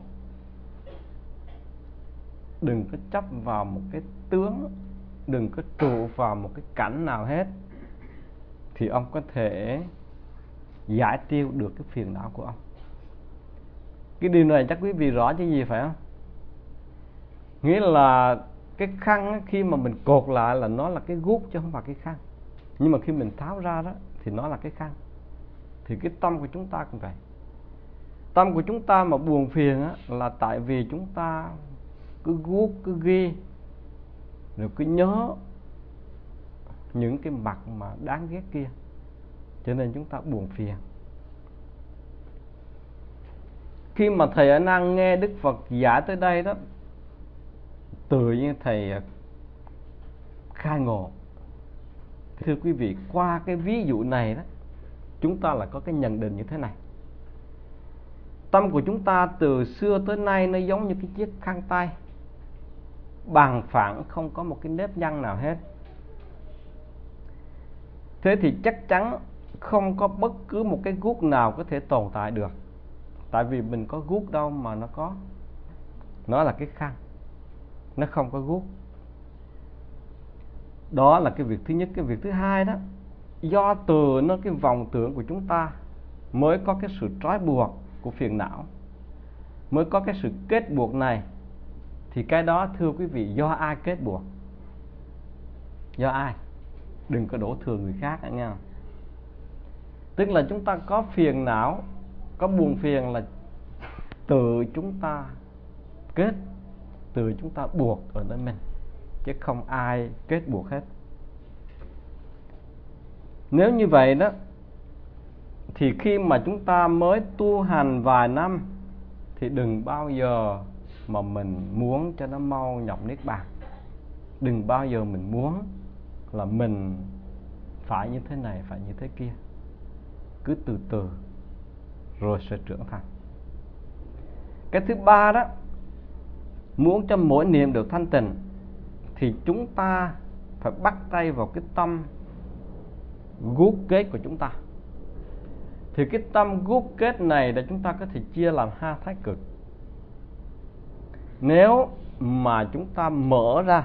đừng có chấp vào một cái tướng, đừng có trụ vào một cái cảnh nào hết, thì ông có thể giải tiêu được cái phiền não của ông. Cái điều này chắc quý vị rõ chứ gì, phải không? Nghĩa là cái khăn khi mà mình cột lại là nó là cái guốc chứ không phải cái khăn. Nhưng mà khi mình tháo ra đó thì nó là cái khăn. Thì cái tâm của chúng ta cũng vậy. Tâm của chúng ta mà buồn phiền á, là tại vì chúng ta cứ guốc, cứ ghi, rồi cứ nhớ những cái mặt mà đáng ghét kia, cho nên chúng ta buồn phiền. Khi mà thầy A Nan nghe Đức Phật giải tới đây đó, tự nhiên thầy khai ngộ. Thưa quý vị, qua cái ví dụ này đó, chúng ta là có cái nhận định như thế này: tâm của chúng ta từ xưa tới nay nó giống như cái chiếc khăn tay, bằng phẳng, không có một cái nếp nhăn nào hết. Thế thì chắc chắn không có bất cứ một cái guốc nào có thể tồn tại được. Tại vì mình có guốc đâu mà nó có. Nó là cái khăn, nó không có guốc. Đó là cái việc thứ nhất. Cái việc thứ hai đó, do từ nó cái vòng tưởng của chúng ta mới có cái sự trói buộc của phiền não, mới có cái sự kết buộc này. Thì cái đó thưa quý vị, do ai kết buộc? Do ai? Đừng có đổ thừa người khác nghe không? Tức là chúng ta có phiền não, có buồn phiền là tự chúng ta kết. từ chúng ta buộc ở nơi mình, chứ không ai kết buộc hết. Nếu như vậy đó, thì khi mà chúng ta mới tu hành vài năm thì đừng bao giờ mà mình muốn cho nó mau nhập niết bàn. Đừng bao giờ mình muốn là mình phải như thế này, phải như thế kia. Cứ từ từ rồi sẽ trưởng thành. Cái thứ ba đó, muốn cho mỗi niệm được thanh tịnh thì chúng ta phải bắt tay vào cái tâm gút kết của chúng ta. Thì cái tâm gút kết này để chúng ta có thể chia làm hai thái cực. Nếu mà chúng ta mở ra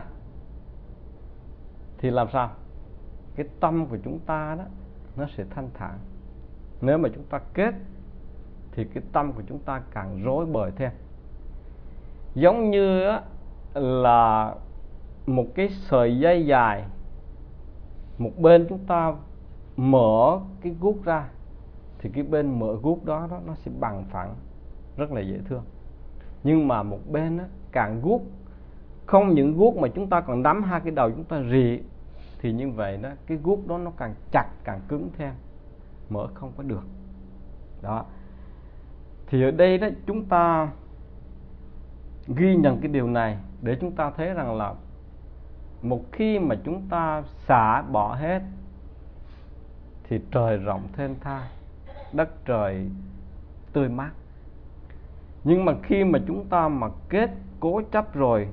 thì làm sao? Cái tâm của chúng ta đó nó sẽ thanh thản. Nếu mà chúng ta kết thì cái tâm của chúng ta càng rối bời thêm. Giống như là một cái sợi dây dài, một bên chúng ta mở cái guốc ra thì cái bên mở guốc đó, đó nó sẽ bằng phẳng, rất là dễ thương. Nhưng mà một bên đó, càng guốc, không những guốc mà chúng ta còn nắm hai cái đầu chúng ta rì, thì như vậy đó, cái guốc đó nó càng chặt, càng cứng thêm, mở không có được. Đó. Thì ở đây đó chúng ta ghi nhận cái điều này để chúng ta thấy rằng là một khi mà chúng ta xả bỏ hết thì trời rộng thênh thang, đất trời tươi mát. Nhưng mà khi mà chúng ta mà kết cố chấp rồi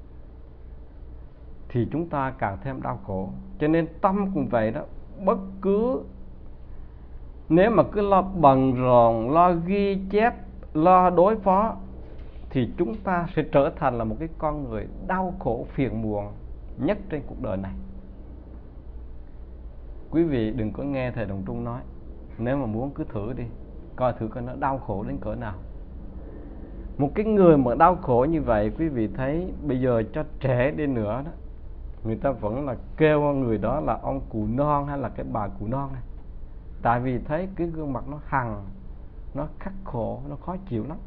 thì chúng ta càng thêm đau khổ. Cho nên tâm cũng vậy đó, bất cứ nếu mà cứ lo bận rộn, lo ghi chép, lo đối phó thì chúng ta sẽ trở thành là một cái con người đau khổ phiền muộn nhất trên cuộc đời này. Quý vị đừng có nghe thầy Đồng Trung nói, nếu mà muốn cứ thử đi, coi thử coi nó đau khổ đến cỡ nào. Một cái người mà đau khổ như vậy, quý vị thấy bây giờ cho trẻ đi nữa đó, người ta vẫn là kêu người đó là ông cụ non hay là cái bà cụ non này. Tại vì thấy cái gương mặt nó hằn, nó khắc khổ, nó khó chịu lắm.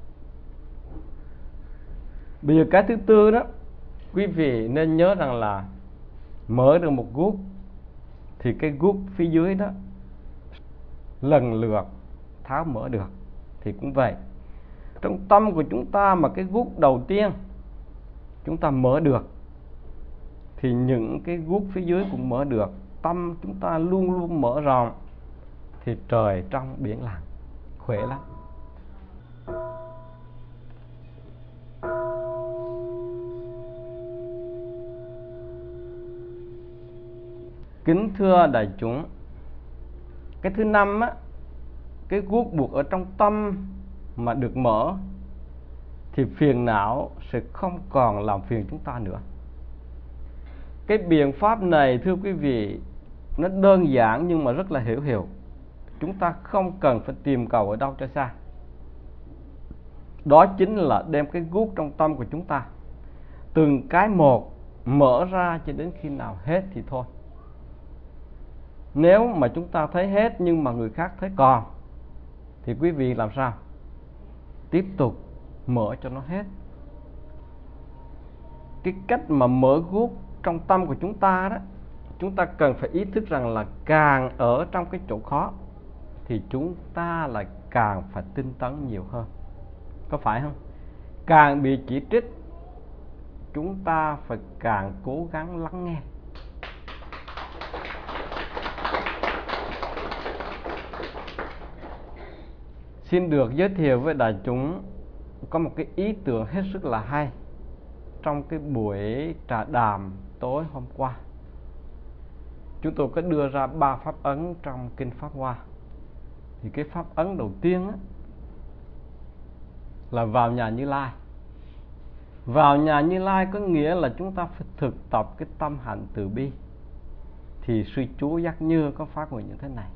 Bây giờ cái thứ tư đó, quý vị nên nhớ rằng là mở được một guốc thì cái guốc phía dưới đó lần lượt tháo mở được. Thì cũng vậy, trong tâm của chúng ta mà cái guốc đầu tiên chúng ta mở được thì những cái guốc phía dưới cũng mở được. Tâm chúng ta luôn luôn mở rộng thì trời trong biển lặng, khỏe lắm. Kính thưa đại chúng, cái thứ năm á, cái guốc buộc ở trong tâm mà được mở thì phiền não sẽ không còn làm phiền chúng ta nữa. Cái biện pháp này thưa quý vị, nó đơn giản nhưng mà rất là hữu hiệu. Chúng ta không cần phải tìm cầu ở đâu cho xa. Đó chính là đem cái guốc trong tâm của chúng ta từng cái một mở ra cho đến khi nào hết thì thôi. Nếu mà chúng ta thấy hết nhưng mà người khác thấy còn thì quý vị làm sao? Tiếp tục mở cho nó hết. Cái cách mà mở guốc trong tâm của chúng ta đó, chúng ta cần phải ý thức rằng là càng ở trong cái chỗ khó thì chúng ta lại càng phải tinh tấn nhiều hơn. Có phải không? Càng bị chỉ trích, chúng ta phải càng cố gắng lắng nghe. Xin được giới thiệu với đại chúng có một cái ý tưởng hết sức là hay. Trong cái buổi trà đàm tối hôm qua, chúng tôi có đưa ra ba pháp ấn trong Kinh Pháp Hoa. Thì cái pháp ấn đầu tiên á, là vào nhà Như Lai. Vào nhà Như Lai có nghĩa là chúng ta phải thực tập cái tâm hạnh từ bi. Thì sư chú Giác Như có phát nguyện như thế này.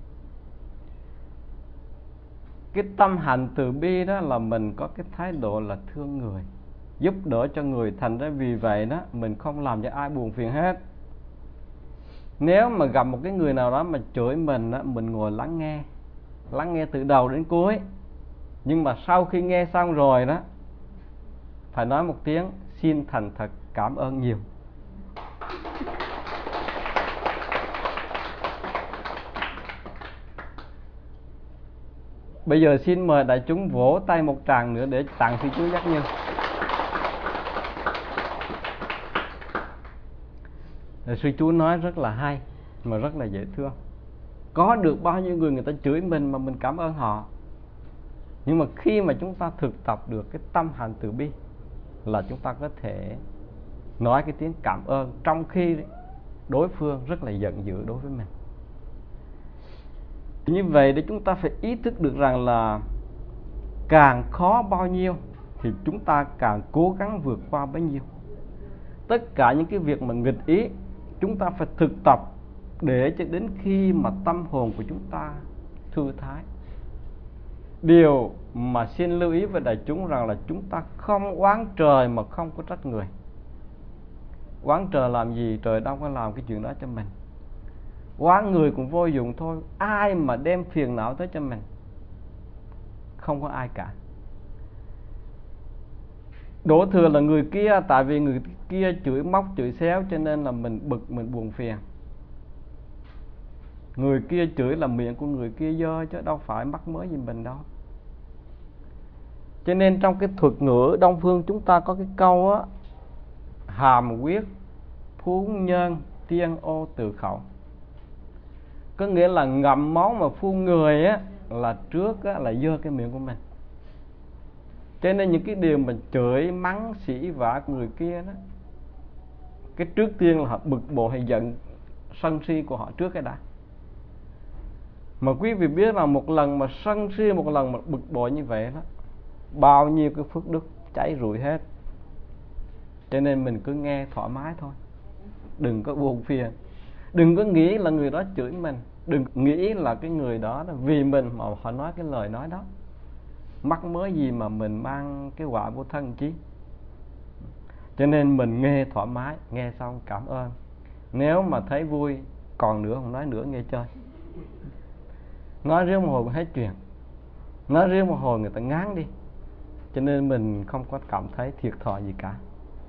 Cái tâm hạnh từ bi đó là mình có cái thái độ là thương người, giúp đỡ cho người. Thành ra vì vậy đó, mình không làm cho ai buồn phiền hết. Nếu mà gặp một cái người nào đó mà chửi mình đó, mình ngồi lắng nghe, lắng nghe từ đầu đến cuối. Nhưng mà sau khi nghe xong rồi đó, phải nói một tiếng xin thành thật cảm ơn nhiều. Bây giờ xin mời đại chúng vỗ tay một tràng nữa để tặng sư chú Giác Nhân. Sư chú nói rất là hay mà rất là dễ thương. Có được bao nhiêu người người ta chửi mình mà mình cảm ơn họ. Nhưng mà khi mà chúng ta thực tập được cái tâm hành từ bi là chúng ta có thể nói cái tiếng cảm ơn trong khi đối phương rất là giận dữ đối với mình. Như vậy để chúng ta phải ý thức được rằng là càng khó bao nhiêu thì chúng ta càng cố gắng vượt qua bấy nhiêu. Tất cả những cái việc mà nghịch ý chúng ta phải thực tập để cho đến khi mà tâm hồn của chúng ta thư thái. Điều mà xin lưu ý với đại chúng rằng là chúng ta không oán trời mà không có trách người. Oán trời làm gì? Trời đâu có làm cái chuyện đó cho mình. Oán người cũng vô dụng thôi. Ai mà đem phiền não tới cho mình? Không có ai cả. Đổ thừa là người kia, tại vì người kia chửi móc chửi xéo cho nên là mình bực, mình buồn phiền. Người kia chửi là miệng của người kia dơ chứ đâu phải mắc mớ gì mình đâu. Cho nên trong cái thuật ngữ Đông phương chúng ta có cái câu á: hàm quyết phú nhân tiên ô từ khẩu. Có nghĩa là ngậm máu mà phun người á là trước á là dơ cái miệng của mình. Cho nên những cái điều mình chửi mắng sỉ vả người kia đó, cái trước tiên là họ bực bội hay giận sân si của họ trước cái đã. Mà quý vị biết là một lần mà sân si, một lần mà bực bội như vậy đó, bao nhiêu cái phước đức cháy rụi hết. Cho nên mình cứ nghe thoải mái thôi, đừng có buồn phiền. Đừng có nghĩ là người đó chửi mình, đừng nghĩ là cái người đó là vì mình mà họ nói cái lời nói đó. Mắc mớ gì mà mình mang cái quả vô thân chí. Cho nên mình nghe thoải mái, nghe xong cảm ơn. Nếu mà thấy vui, còn nữa không nói nữa, nghe chơi. Nói riêng một hồi hết chuyện, nói riêng một hồi người ta ngán đi. Cho nên mình không có cảm thấy thiệt thòi gì cả.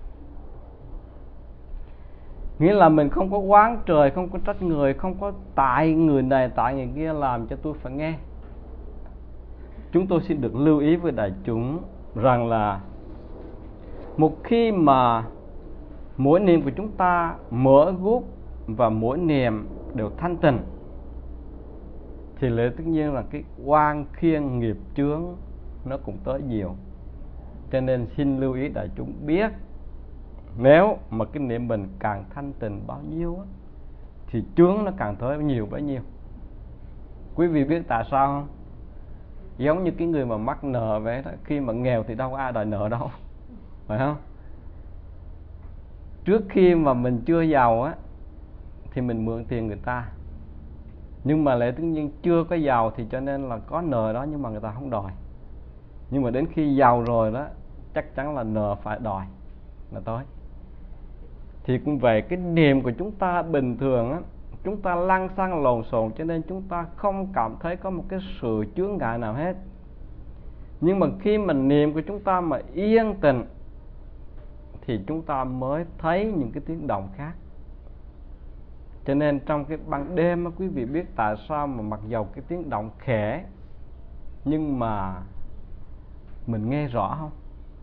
Nghĩa là mình không có oán trời, không có trách người, không có tại người này tại người kia làm cho tôi phải nghe. Chúng tôi xin được lưu ý với đại chúng rằng là một khi mà mỗi niệm của chúng ta mở gút và mỗi niệm đều thanh tịnh thì lẽ tất nhiên là cái oan khiên nghiệp chướng nó cũng tới nhiều. Cho nên xin lưu ý đại chúng biết, nếu mà cái niệm mình càng thanh tịnh bao nhiêu á, thì chướng nó càng tới nhiều bấy nhiêu. Quý vị biết tại sao không? Giống như cái người mà mắc nợ vậy đó, khi mà nghèo thì đâu có ai đòi nợ đâu, phải không? Trước khi mà mình chưa giàu á thì mình mượn tiền người ta, nhưng mà lẽ tất nhiên chưa có giàu thì cho nên là có nợ đó nhưng mà người ta không đòi. Nhưng mà đến khi giàu rồi đó, chắc chắn là nợ phải đòi là tới. Thì cũng vậy, cái niềm của chúng ta bình thường á, chúng ta lăng xăng lộn xộn cho nên chúng ta không cảm thấy có một cái sự chướng ngại nào hết. Nhưng mà khi mà niệm của chúng ta mà yên tĩnh thì chúng ta mới thấy những cái tiếng động khác. Cho nên trong cái ban đêm quý vị biết tại sao mà mặc dầu cái tiếng động khẽ nhưng mà mình nghe rõ không?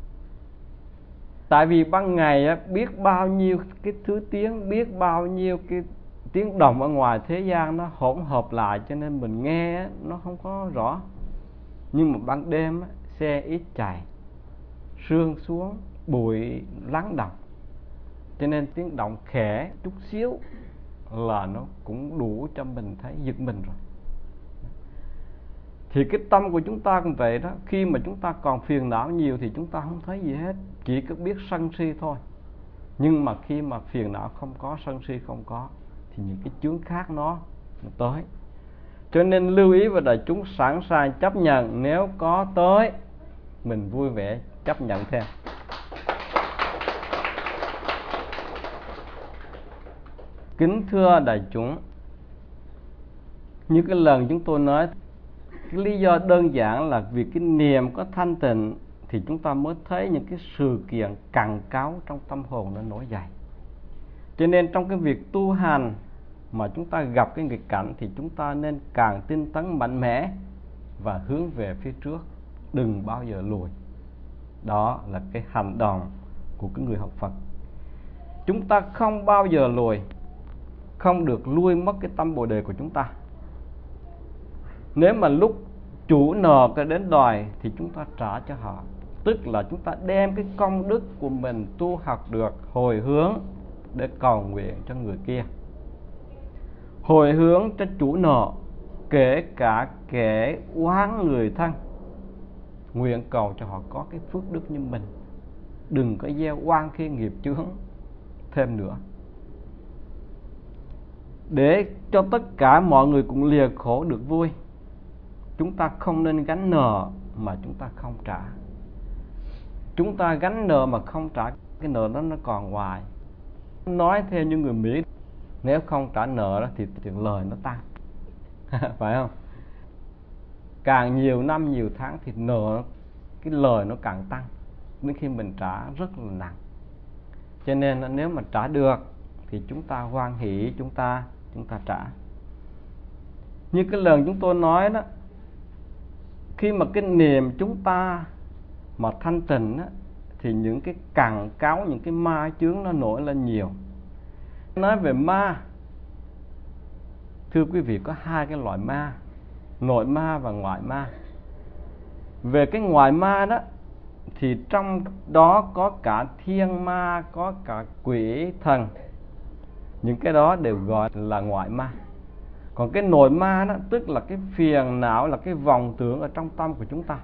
Tại vì ban ngày á, biết bao nhiêu cái thứ tiếng, biết bao nhiêu cái tiếng động ở ngoài thế gian nó hỗn hợp lại cho nên mình nghe á, nó không có rõ. Nhưng mà ban đêm á, xe ít chạy, sương xuống, bụi lắng đọng, cho nên tiếng động khẽ chút xíu là nó cũng đủ cho mình thấy giật mình rồi. Thì cái tâm của chúng ta cũng vậy đó. Khi mà chúng ta còn phiền não nhiều thì chúng ta không thấy gì hết, chỉ có biết sân si thôi. Nhưng mà khi mà phiền não không có, sân si không có, thì những cái chướng khác nó, nó tới. Cho nên lưu ý và đại chúng sẵn sàng chấp nhận. Nếu có tới, mình vui vẻ chấp nhận theo. Kính thưa đại chúng, như cái lần chúng tôi nói, cái lý do đơn giản là vì cái niềm có thanh tịnh thì chúng ta mới thấy những cái sự kiện cằn cáu trong tâm hồn nó nổi dậy. Cho nên trong cái việc tu hành mà chúng ta gặp cái nghịch cảnh thì chúng ta nên càng tinh tấn mạnh mẽ và hướng về phía trước, đừng bao giờ lùi. Đó là cái hành động của cái người học Phật. Chúng ta không bao giờ lùi, không được lui mất cái tâm Bồ đề của chúng ta. Nếu mà lúc chủ nợ cái đến đòi thì chúng ta trả cho họ, tức là chúng ta đem cái công đức của mình tu học được hồi hướng để cầu nguyện cho người kia, hồi hướng cho chủ nợ, kể cả kẻ oán người thân, nguyện cầu cho họ có cái phước đức như mình, đừng có gieo oan khi nghiệp chướng thêm nữa, để cho tất cả mọi người cũng lìa khổ được vui. Chúng ta không nên gánh nợ mà chúng ta không trả. Chúng ta gánh nợ mà không trả, cái nợ đó nó còn hoài. Nói theo như người Mỹ, nếu không trả nợ đó thì tiền lời nó tăng. Phải không? Càng nhiều năm nhiều tháng thì nợ, cái lời nó càng tăng, đến khi mình trả rất là nặng. Cho nên nếu mà trả được thì chúng ta hoan hỷ, chúng ta chúng ta trả. Như cái lần chúng tôi nói đó, khi mà cái niềm chúng ta mà thanh tịnh á, thì những cái cằn cáu, những cái ma chướng nó nổi lên nhiều. Nói về ma, thưa quý vị, có hai cái loại ma, nội ma và ngoại ma. Về cái ngoại ma đó thì trong đó có cả thiên ma, có cả quỷ thần. Những cái đó đều gọi là ngoại ma. Còn cái nội ma đó, tức là cái phiền não, là cái vọng tưởng ở trong tâm của chúng ta.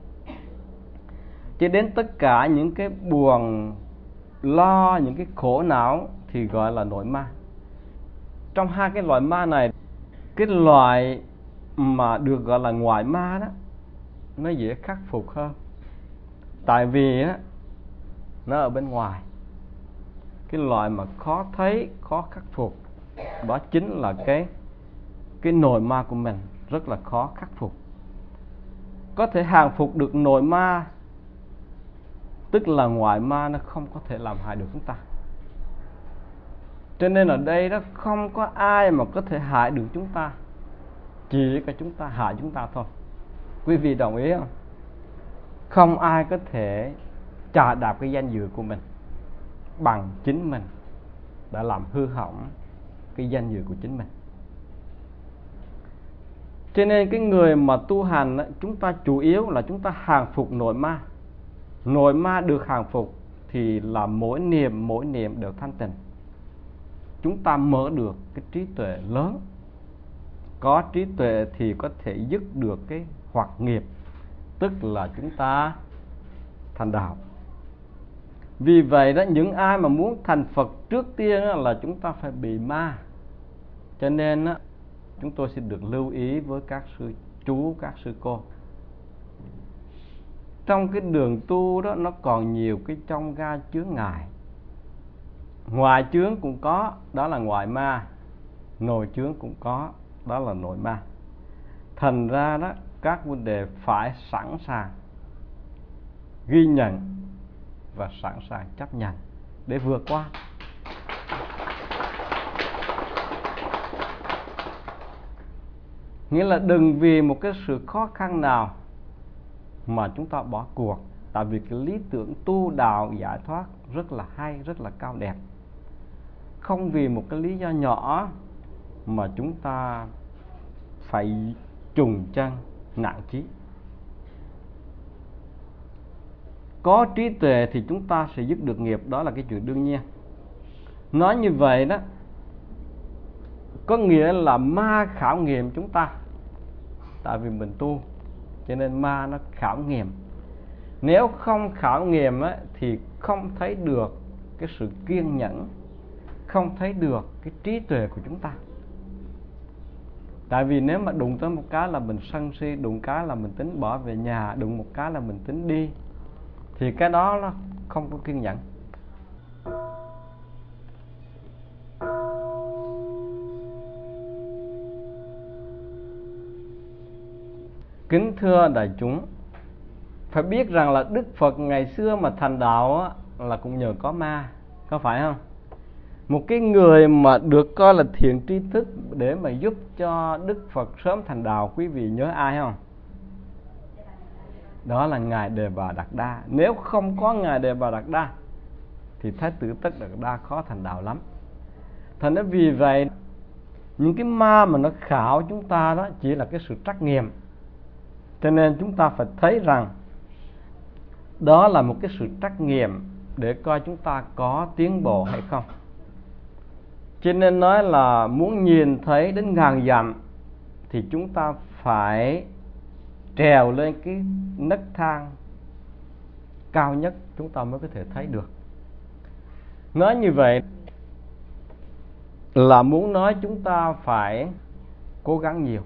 Cho đến tất cả những cái buồn lo, những cái khổ não thì gọi là nội ma. Trong hai cái loại ma này, cái loại mà được gọi là ngoại ma đó, nó dễ khắc phục hơn. Tại vì á, nó ở bên ngoài. Cái loại mà khó thấy, khó khắc phục, đó chính là cái cái nội ma của mình, rất là khó khắc phục. Có thể hàng phục được nội ma, tức là ngoại ma nó không có thể làm hại được chúng ta. Cho nên ở đây đó, không có ai mà có thể hại được chúng ta, chỉ có chúng ta hại chúng ta thôi. Quý vị đồng ý không? Không ai có thể chà đạp cái danh dự của mình bằng chính mình đã làm hư hỏng cái danh dự của chính mình. Cho nên cái người mà tu hành đó, chúng ta chủ yếu là chúng ta hàng phục nội ma. Nội ma được hàng phục thì là mỗi niệm mỗi niệm đều thanh tịnh. Chúng ta mở được cái trí tuệ lớn. Có trí tuệ thì có thể dứt được cái hoặc nghiệp, tức là chúng ta thành đạo. Vì vậy đó, những ai mà muốn thành Phật trước tiên là chúng ta phải bị ma. Cho nên đó, chúng tôi xin được lưu ý với các sư chú, các sư cô. Trong cái đường tu đó, nó còn nhiều cái chông gai chướng ngại. Ngoại chướng cũng có, đó là ngoại ma. Nội chướng cũng có, đó là nội ma. Thành ra đó, các vấn đề phải sẵn sàng ghi nhận và sẵn sàng chấp nhận để vượt qua. Nghĩa là đừng vì một cái sự khó khăn nào mà chúng ta bỏ cuộc. Tại vì cái lý tưởng tu đạo giải thoát rất là hay, rất là cao đẹp. Không vì một cái lý do nhỏ mà chúng ta phải trùng chân nặng chí. Có trí tuệ thì chúng ta sẽ dứt được nghiệp, đó là cái chuyện đương nhiên. Nói như vậy đó, có nghĩa là ma khảo nghiệm chúng ta. Tại vì mình tu, cho nên ma nó khảo nghiệm. Nếu không khảo nghiệm á, thì không thấy được cái sự kiên nhẫn, không thấy được cái trí tuệ của chúng ta. Tại vì nếu mà đụng tới một cái là mình sân si, đụng cái là mình tính bỏ về nhà, đụng một cái là mình tính đi, thì cái đó nó không có kiên nhẫn. Kính thưa đại chúng, Phải biết rằng là Đức Phật ngày xưa mà thành đạo á, là cũng nhờ có ma, có phải không? Một cái người mà được coi là thiện tri thức để mà giúp cho Đức Phật sớm thành đạo, quý vị nhớ ai không? Đó là Ngài Đề Bà Đạt Đa. Nếu không có Ngài Đề Bà Đạt Đa thì Thái tử Tất Đạt Đa khó thành đạo lắm. Thành ra vì vậy, những cái ma mà nó khảo chúng ta đó chỉ là cái sự trắc nghiệm. Cho nên chúng ta phải thấy rằng đó là một cái sự trắc nghiệm để coi chúng ta có tiến bộ hay không. Cho nên nói là muốn nhìn thấy đến ngàn dặm thì chúng ta phải trèo lên cái nấc thang cao nhất chúng ta mới có thể thấy được. Nói như vậy là muốn nói chúng ta phải cố gắng nhiều.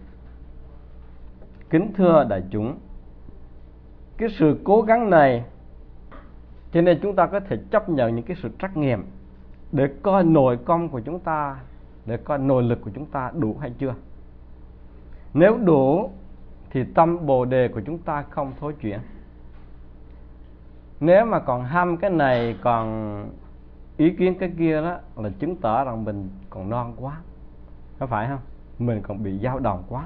Kính thưa đại chúng, cái sự cố gắng này cho nên chúng ta có thể chấp nhận những cái sự trắc nghiệm để coi nội công của chúng ta, để coi nội lực của chúng ta đủ hay chưa. Nếu đủ thì tâm Bồ Đề của chúng ta không thối chuyển. Nếu mà còn ham cái này, còn ý kiến cái kia đó, là chứng tỏ rằng mình còn non quá, có phải không? Mình còn bị dao động quá.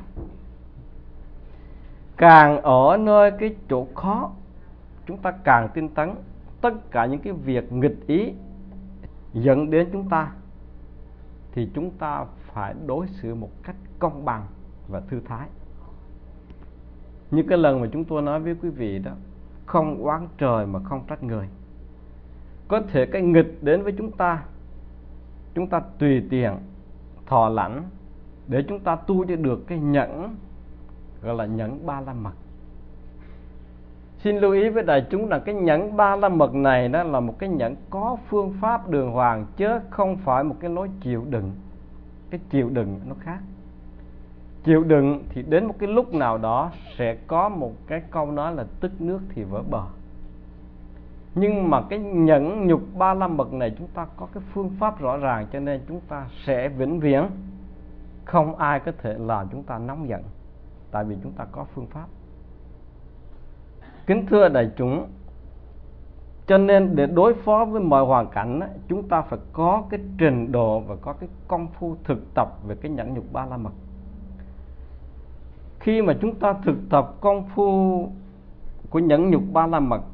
Càng ở nơi cái chỗ khó, chúng ta càng tinh tấn. Tất cả những cái việc nghịch ý dẫn đến chúng ta thì chúng ta phải đối xử một cách công bằng và thư thái. Như cái lần mà chúng tôi nói với quý vị đó, không oán trời mà không trách người. Có thể cái nghịch đến với chúng ta, chúng ta tùy tiện thọ lãnh để chúng ta tu cho được cái nhẫn, gọi là nhẫn ba la mật. Xin lưu ý với đại chúng rằng cái nhẫn ba la mật này đó là một cái nhẫn có phương pháp đường hoàng, chứ không phải một cái lối chịu đựng. Cái chịu đựng nó khác. Chịu đựng thì đến một cái lúc nào đó sẽ có một cái câu nói là tức nước thì vỡ bờ. Nhưng mà cái nhẫn nhục ba la mật này chúng ta có cái phương pháp rõ ràng, cho nên chúng ta sẽ vĩnh viễn không ai có thể làm chúng ta nóng giận, tại vì chúng ta có phương pháp. Kính thưa đại chúng, cho nên để đối phó với mọi hoàn cảnh đó, chúng ta phải có cái trình độ và có cái công phu thực tập về cái nhẫn nhục ba la mật. Khi mà chúng ta thực tập công phu của nhẫn nhục ba la mật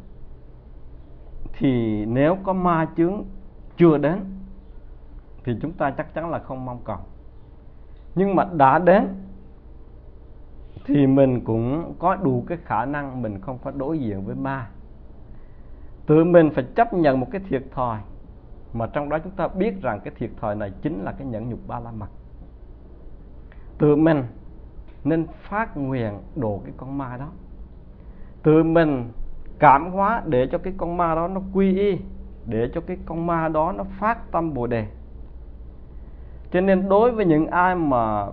thì nếu có ma chướng chưa đến thì chúng ta chắc chắn là không mong cầu. Nhưng mà đã đến thì mình cũng có đủ cái khả năng mình không phải đối diện với ma. Tự mình phải chấp nhận một cái thiệt thòi, mà trong đó chúng ta biết rằng cái thiệt thòi này chính là cái nhẫn nhục ba la mật. Tự mình nên phát nguyện độ cái con ma đó. Tự mình cảm hóa để cho cái con ma đó nó quy y, để cho cái con ma đó nó phát tâm Bồ Đề. Cho nên đối với những ai mà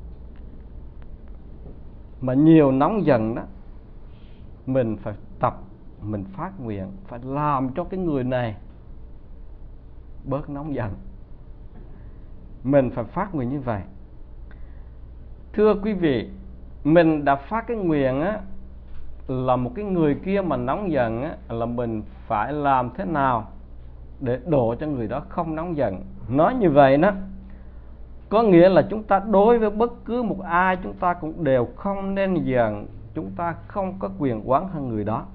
mà nhiều nóng giận đó, mình phải tập, mình phát nguyện phải làm cho cái người này bớt nóng giận. Mình phải phát nguyện như vậy. Thưa quý vị, mình đã phát cái nguyện á, là một cái người kia mà nóng giận á, là mình phải làm thế nào để độ cho người đó không nóng giận. Nói như vậy đó, có nghĩa là chúng ta đối với bất cứ một ai chúng ta cũng đều không nên giận, chúng ta không có quyền oán hận người đó.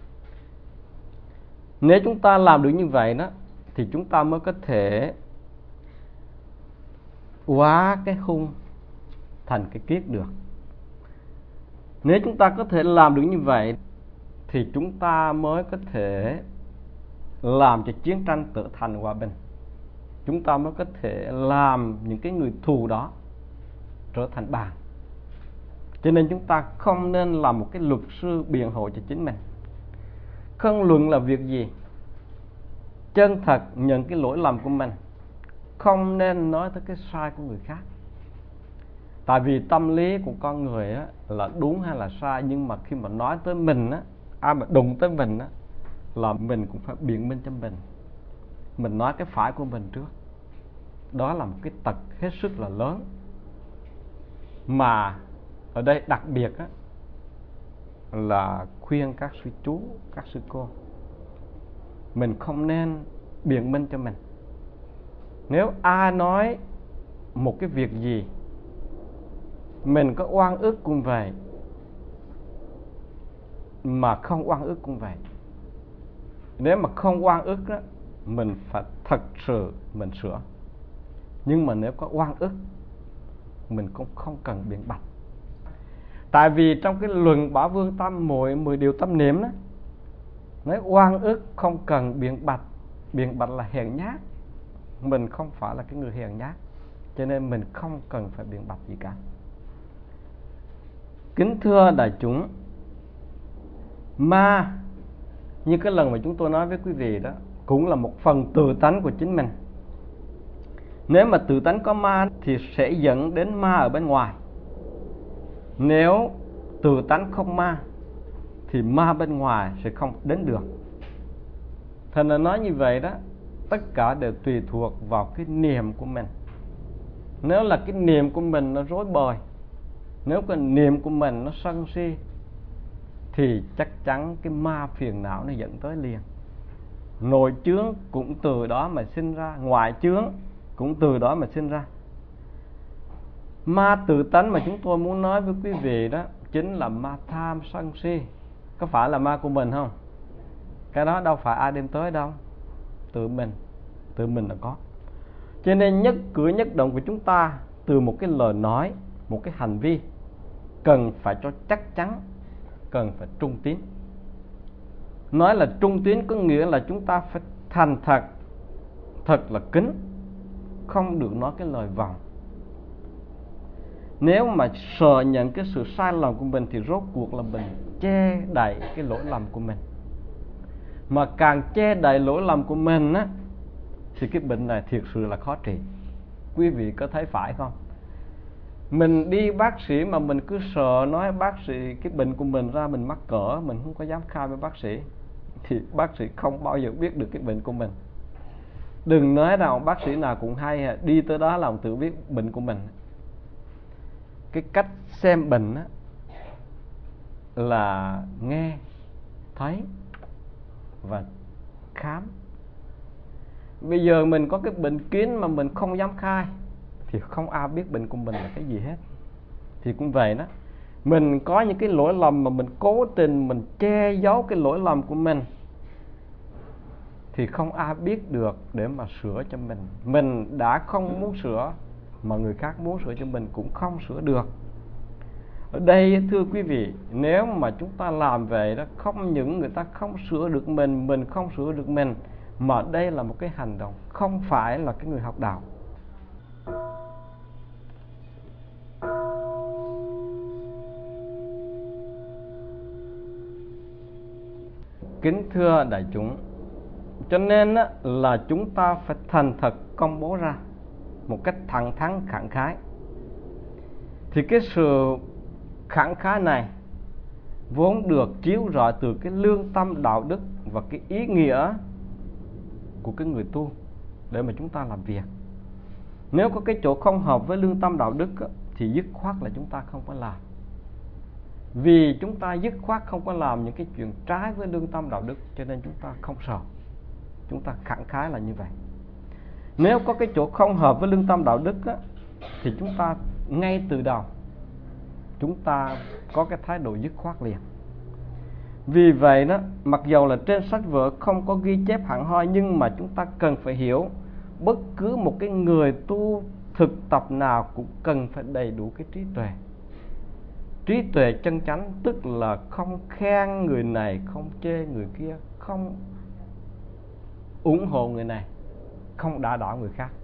Nếu chúng ta làm được như vậy đó thì chúng ta mới có thể hóa cái hung thành cái kiết được. Nếu chúng ta có thể làm được như vậy thì chúng ta mới có thể làm cho chiến tranh trở thành hòa bình. Chúng ta mới có thể làm những cái người thù đó trở thành bạn. Cho nên chúng ta không nên làm một cái luật sư biện hộ cho chính mình. Không luận là việc gì, chân thật nhận cái lỗi lầm của mình, không nên nói tới cái sai của người khác. Tại vì tâm lý của con người á, là đúng hay là sai, nhưng mà khi mà nói tới mình á, ai mà đụng tới mình á, là mình cũng phải biện minh cho mình. Mình nói cái phải của mình trước. Đó là một cái tật hết sức là lớn. Mà ở đây đặc biệt á, là khuyên các sư chú, các sư cô, mình không nên biện minh cho mình. Nếu ai nói một cái việc gì mình có oan ức cũng vậy, mà không oan ức cũng vậy. Nếu mà không oan ức đó, mình phải thật sự mình sửa. Nhưng mà nếu có oan ức, mình cũng không cần biện bạch. Tại vì trong cái luận Bảo Vương Tâm mười, mười điều tâm niệm đó, nói oan ức không cần biện bạch. Biện bạch là hèn nhát. Mình không phải là cái người hèn nhát, cho nên mình không cần phải biện bạch gì cả. Kính thưa đại chúng, ma như cái lần mà chúng tôi nói với quý vị đó, cũng là một phần tự tánh của chính mình. Nếu mà tự tánh có ma thì sẽ dẫn đến ma ở bên ngoài. Nếu tự tánh không ma thì ma bên ngoài sẽ không đến được. Thành ra nói như vậy đó, tất cả đều tùy thuộc vào cái niệm của mình. Nếu là cái niệm của mình nó rối bời, nếu cái niệm của mình nó sân si, thì chắc chắn cái ma phiền não nó dẫn tới liền. Nội chướng cũng từ đó mà sinh ra, ngoại chướng cũng từ đó mà sinh ra. Ma tự tánh mà chúng tôi muốn nói với quý vị đó chính là ma tham sân si. Có phải là ma của mình không? Cái đó đâu phải ai đem tới đâu, tự mình, tự mình là có. Cho nên nhất cử nhất động của chúng ta, từ một cái lời nói, một cái hành vi, cần phải cho chắc chắn, cần phải trung tín. Nói là trung tín có nghĩa là chúng ta phải thành thật, thật là kính, không được nói cái lời vòng. Nếu mà sợ nhận cái sự sai lầm của mình thì rốt cuộc là mình che đậy cái lỗi lầm của mình. Mà càng che đậy lỗi lầm của mình á, thì cái bệnh này thiệt sự là khó trị. Quý vị có thấy phải không? Mình đi bác sĩ mà mình cứ sợ nói bác sĩ cái bệnh của mình ra, mình mắc cỡ, mình không có dám khai với bác sĩ, thì bác sĩ không bao giờ biết được cái bệnh của mình. Đừng nói rằng bác sĩ nào cũng hay đi tới đó là tự biết bệnh của mình. Cái cách xem bệnh á, là nghe, thấy và khám. Bây giờ mình có cái bệnh kín mà mình không dám khai thì không ai biết bệnh của mình là cái gì hết. Thì cũng vậy đó, mình có những cái lỗi lầm mà mình cố tình mình che giấu cái lỗi lầm của mình thì không ai biết được để mà sửa cho mình. Mình đã không muốn sửa mà người khác muốn sửa cho mình cũng không sửa được. Ở đây thưa quý vị, nếu mà chúng ta làm vậy đó, không những người ta không sửa được mình, mình không sửa được mình, mà đây là một cái hành động không phải là cái người học đạo. Kính thưa đại chúng, cho nên á, là chúng ta phải thành thật công bố ra một cách thẳng thắn khẳng khái. Thì cái sự khẳng khái này vốn được chiếu rọi từ cái lương tâm đạo đức và cái ý nghĩa của cái người tu để mà chúng ta làm việc. Nếu có cái chỗ không hợp với lương tâm đạo đức á, thì dứt khoát là chúng ta không có làm. Vì chúng ta dứt khoát không có làm những cái chuyện trái với lương tâm đạo đức, cho nên chúng ta không sợ. Chúng ta khẳng khái là như vậy. Nếu có cái chỗ không hợp với lương tâm đạo đức á, thì chúng ta ngay từ đầu chúng ta có cái thái độ dứt khoát liền. Vì vậy đó, mặc dầu là trên sách vở không có ghi chép hẳn hoi, nhưng mà chúng ta cần phải hiểu, bất cứ một cái người tu thực tập nào cũng cần phải đầy đủ cái trí tuệ. Trí tuệ chân chánh tức là không khen người này, không chê người kia, không ủng hộ người này, không đả đảo người khác.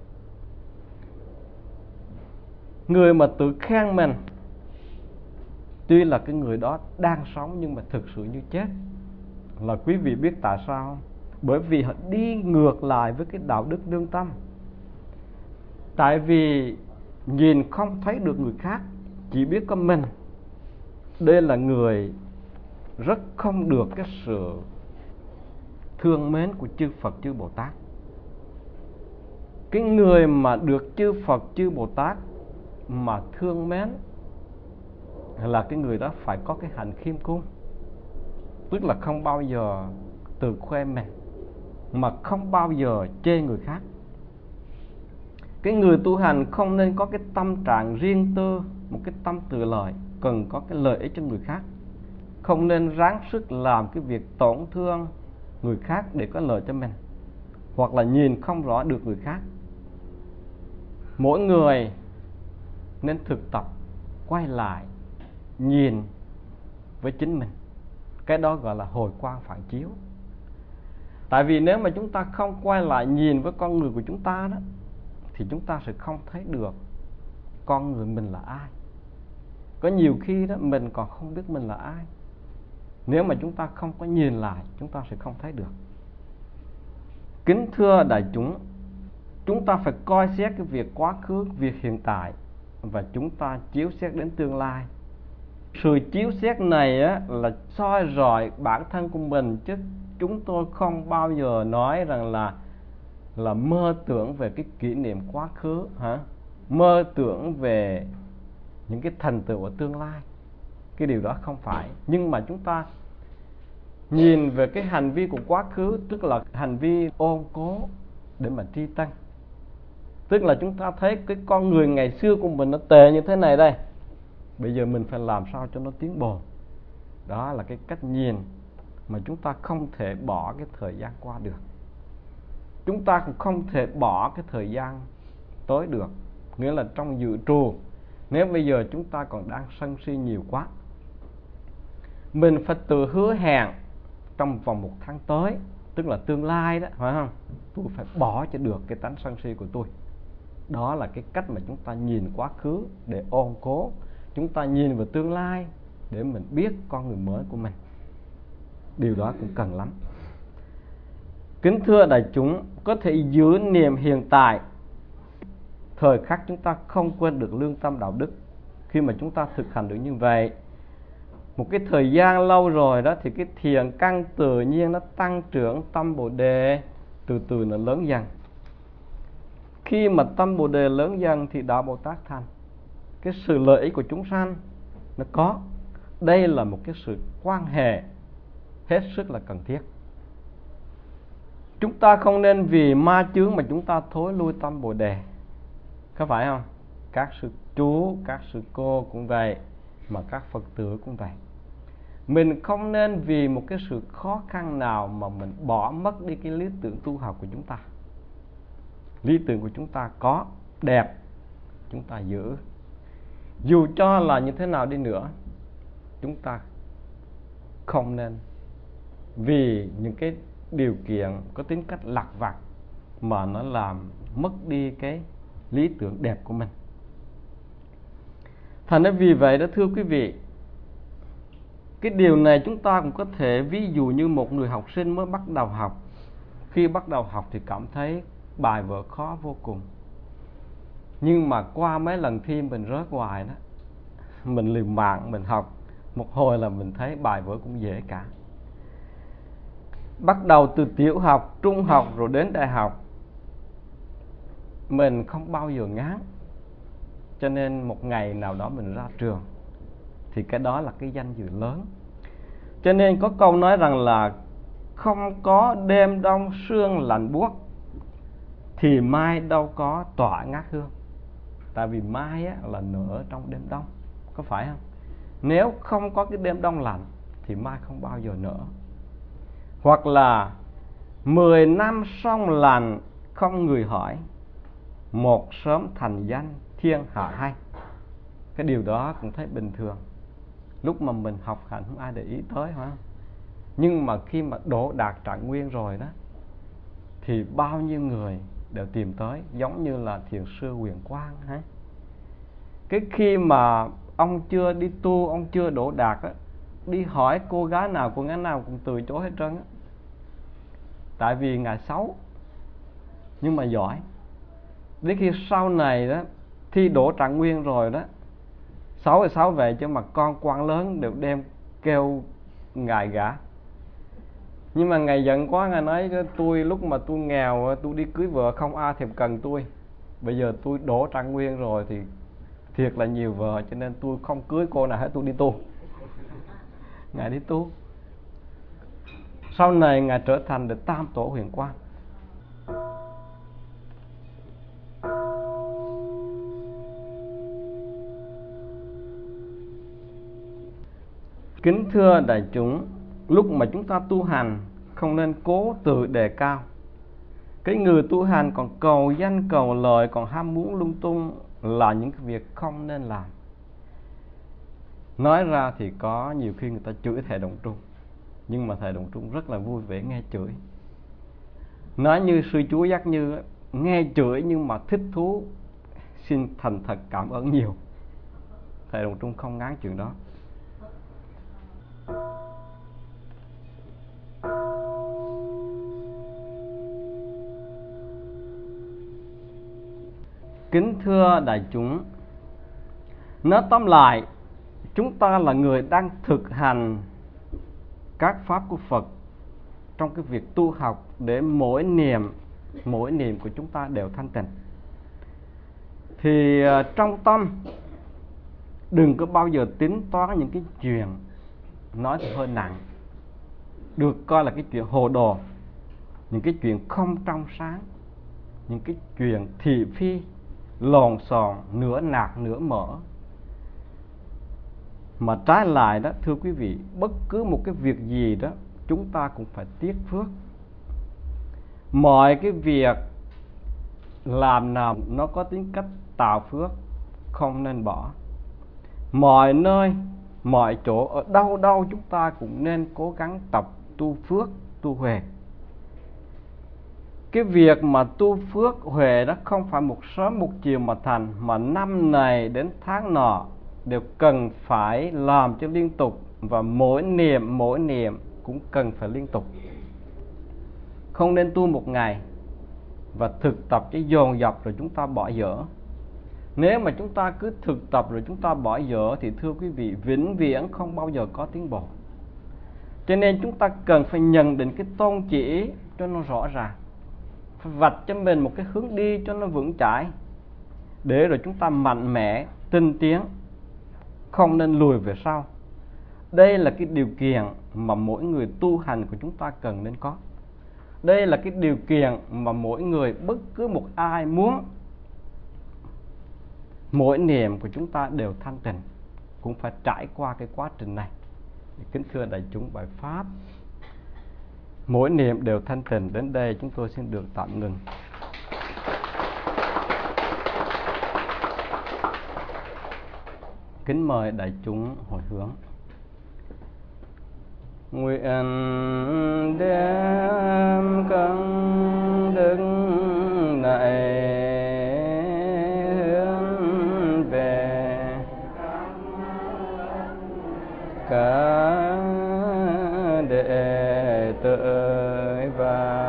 Người mà tự khen mình, tuy là cái người đó đang sống nhưng mà thực sự như chết. Là quý vị biết tại sao không? Bởi vì họ đi ngược lại với cái đạo đức lương tâm. Tại vì nhìn không thấy được người khác, chỉ biết có mình. Đây là người rất không được cái sự thương mến của chư Phật, chư Bồ Tát. Cái người mà được chư Phật, chư Bồ Tát mà thương mến, là cái người đó phải có cái hạnh khiêm cung, tức là không bao giờ tự khoe mình, mà không bao giờ chê người khác. Cái người tu hành không nên có cái tâm trạng riêng tư, một cái tâm tự lợi, cần có cái lợi ích cho người khác. Không nên ráng sức làm cái việc tổn thương người khác để có lợi cho mình, hoặc là nhìn không rõ được người khác. Mỗi người nên thực tập quay lại nhìn với chính mình. Cái đó gọi là hồi quang phản chiếu. Tại vì nếu mà chúng ta không quay lại nhìn với con người của chúng ta đó, thì chúng ta sẽ không thấy được con người mình là ai. Có nhiều khi đó mình còn không biết mình là ai. Nếu mà chúng ta không có nhìn lại, chúng ta sẽ không thấy được. Kính thưa đại chúng, chúng ta phải coi xét cái việc quá khứ, việc hiện tại, và chúng ta chiếu xét đến tương lai. Sự chiếu xét này á, là soi rọi bản thân của mình, chứ chúng tôi không bao giờ nói rằng là là mơ tưởng về cái kỷ niệm quá khứ, hả? Mơ tưởng về những cái thành tựu ở tương lai. Cái điều đó không phải. Nhưng mà chúng ta nhìn về cái hành vi của quá khứ, tức là hành vi ôn cố để mà tri tân. Tức là chúng ta thấy cái con người ngày xưa của mình nó tệ như thế này đây, bây giờ mình phải làm sao cho nó tiến bộ. Đó là cái cách nhìn mà chúng ta không thể bỏ cái thời gian qua được. Chúng ta cũng không thể bỏ cái thời gian tới được. Nghĩa là trong dự trù, nếu bây giờ chúng ta còn đang sân si nhiều quá, mình phải tự hứa hẹn trong vòng một tháng tới, tức là tương lai đó, phải không? Tôi phải bỏ cho được cái tánh sân si của tôi. Đó là cái cách mà chúng ta nhìn quá khứ để ôn cố. Chúng ta nhìn vào tương lai để mình biết con người mới của mình. Điều đó cũng cần lắm. Kính thưa đại chúng, có thể giữ niềm hiện tại, thời khắc chúng ta không quên được lương tâm đạo đức. Khi mà chúng ta thực hành được như vậy, một cái thời gian lâu rồi đó, thì cái thiện căn tự nhiên nó tăng trưởng, tâm Bồ Đề từ từ nó lớn dần. Khi mà tâm Bồ Đề lớn dần thì đạo Bồ Tát thành. Cái sự lợi ích của chúng sanh nó có. Đây là một cái sự quan hệ hết sức là cần thiết. Chúng ta không nên vì ma chướng mà chúng ta thối lui tâm Bồ Đề, có phải không? Các sư chú, các sư cô cũng vậy, mà các Phật tử cũng vậy. Mình không nên vì một cái sự khó khăn nào mà mình bỏ mất đi cái lý tưởng tu học của chúng ta. Lý tưởng của chúng ta có, đẹp, chúng ta giữ. Dù cho là như thế nào đi nữa, chúng ta không nên vì những cái điều kiện có tính cách lặt vặt mà nó làm mất đi cái lý tưởng đẹp của mình. Thành ra vì vậy đó, thưa quý vị, cái điều này chúng ta cũng có thể ví dụ như một người học sinh mới bắt đầu học. Khi bắt đầu học thì cảm thấy bài vở khó vô cùng, nhưng mà qua mấy lần thi mình rớt hoài đó, mình liều mạng mình học một hồi là mình thấy bài vở cũng dễ cả. Bắt đầu từ tiểu học, trung học rồi đến đại học, mình không bao giờ ngán. Cho nên một ngày nào đó mình ra trường thì cái đó là cái danh dự lớn. Cho nên có câu nói rằng là không có đêm đông sương lạnh buốt thì mai đâu có tỏa ngát hương. Tại vì mai á, là nở trong đêm đông, có phải không? Nếu không có cái đêm đông lạnh thì mai không bao giờ nở. Hoặc là mười năm sông lành không người hỏi, một sớm thành danh thiên hạ hay. Cái điều đó cũng thấy bình thường. Lúc mà mình học hành không ai để ý tới, phải không? Nhưng mà khi mà đỗ đạt trạng nguyên rồi đó, thì bao nhiêu người đều tìm tới, giống như là thiền sư Huyền Quang. Hả? Cái khi mà ông chưa đi tu, ông chưa đỗ đạt á, đi hỏi cô gái nào, cô gái nào cũng từ chối hết trơn á. Tại vì ngài xấu, nhưng mà giỏi. Đến khi sau này đó, thi đỗ trạng nguyên rồi đó, xấu thì xấu vậy chứ mà con quan lớn đều đem kêu ngài gả. Nhưng mà ngài giận quá, ngài nói tôi lúc mà tôi nghèo, tôi đi cưới vợ không ai thèm cần tôi. Bây giờ tôi đỗ trạng nguyên rồi thì thiệt là nhiều vợ, cho nên tôi không cưới cô nào hết, tôi đi tu. Ngài đi tu. Sau này Ngài trở thành được Tam Tổ Huyền Quang. Kính thưa đại chúng, lúc mà chúng ta tu hành không nên cố tự đề cao. Cái người tu hành còn cầu danh cầu lợi, còn ham muốn lung tung là những cái việc không nên làm. Nói ra thì có nhiều khi người ta chửi thầy Đồng Trung, nhưng mà thầy Đồng Trung rất là vui vẻ nghe chửi. Nói như sư chú Giác Như, nghe chửi nhưng mà thích thú, xin thành thật cảm ơn nhiều. Thầy Đồng Trung không ngán chuyện đó. Kính thưa đại chúng, nói tóm lại, chúng ta là người đang thực hành các pháp của Phật trong cái việc tu học để mỗi niệm, mỗi niệm của chúng ta đều thanh tịnh. Thì trong tâm đừng có bao giờ tính toán những cái chuyện, nói thì hơi nặng, được coi là cái chuyện hồ đồ, những cái chuyện không trong sáng, những cái chuyện thị phi, lòn xòn, nửa nạc nửa mỡ. Mà trái lại đó, thưa quý vị, bất cứ một cái việc gì đó chúng ta cũng phải tiếc phước. Mọi cái việc làm nào nó có tính cách tạo phước, không nên bỏ. Mọi nơi, mọi chỗ, ở đâu đâu chúng ta cũng nên cố gắng tập tu phước, tu huệ. Cái việc mà tu phước huệ đó không phải một sớm một chiều mà thành, mà năm này đến tháng nọ đều cần phải làm cho liên tục, và mỗi niệm mỗi niệm cũng cần phải liên tục. Không nên tu một ngày và thực tập cái dồn dập rồi chúng ta bỏ dở. Nếu mà chúng ta cứ thực tập rồi chúng ta bỏ dở thì thưa quý vị, vĩnh viễn không bao giờ có tiến bộ. Cho nên chúng ta cần phải nhận định cái tôn chỉ cho nó rõ ràng, phải vạch cho mình một cái hướng đi cho nó vững chãi, để rồi chúng ta mạnh mẽ, tinh tiến, không nên lùi về sau. Đây là cái điều kiện mà mỗi người tu hành của chúng ta cần nên có. Đây là cái điều kiện mà mỗi người, bất cứ một ai muốn mỗi niệm của chúng ta đều thanh tịnh, cũng phải trải qua cái quá trình này. Kính thưa đại chúng, bài pháp mỗi niệm đều thanh tịnh đến đây chúng tôi xin được tạm ngừng. Kính mời đại chúng hồi hướng. Nguyện đem công đức này hướng về các đệ tử và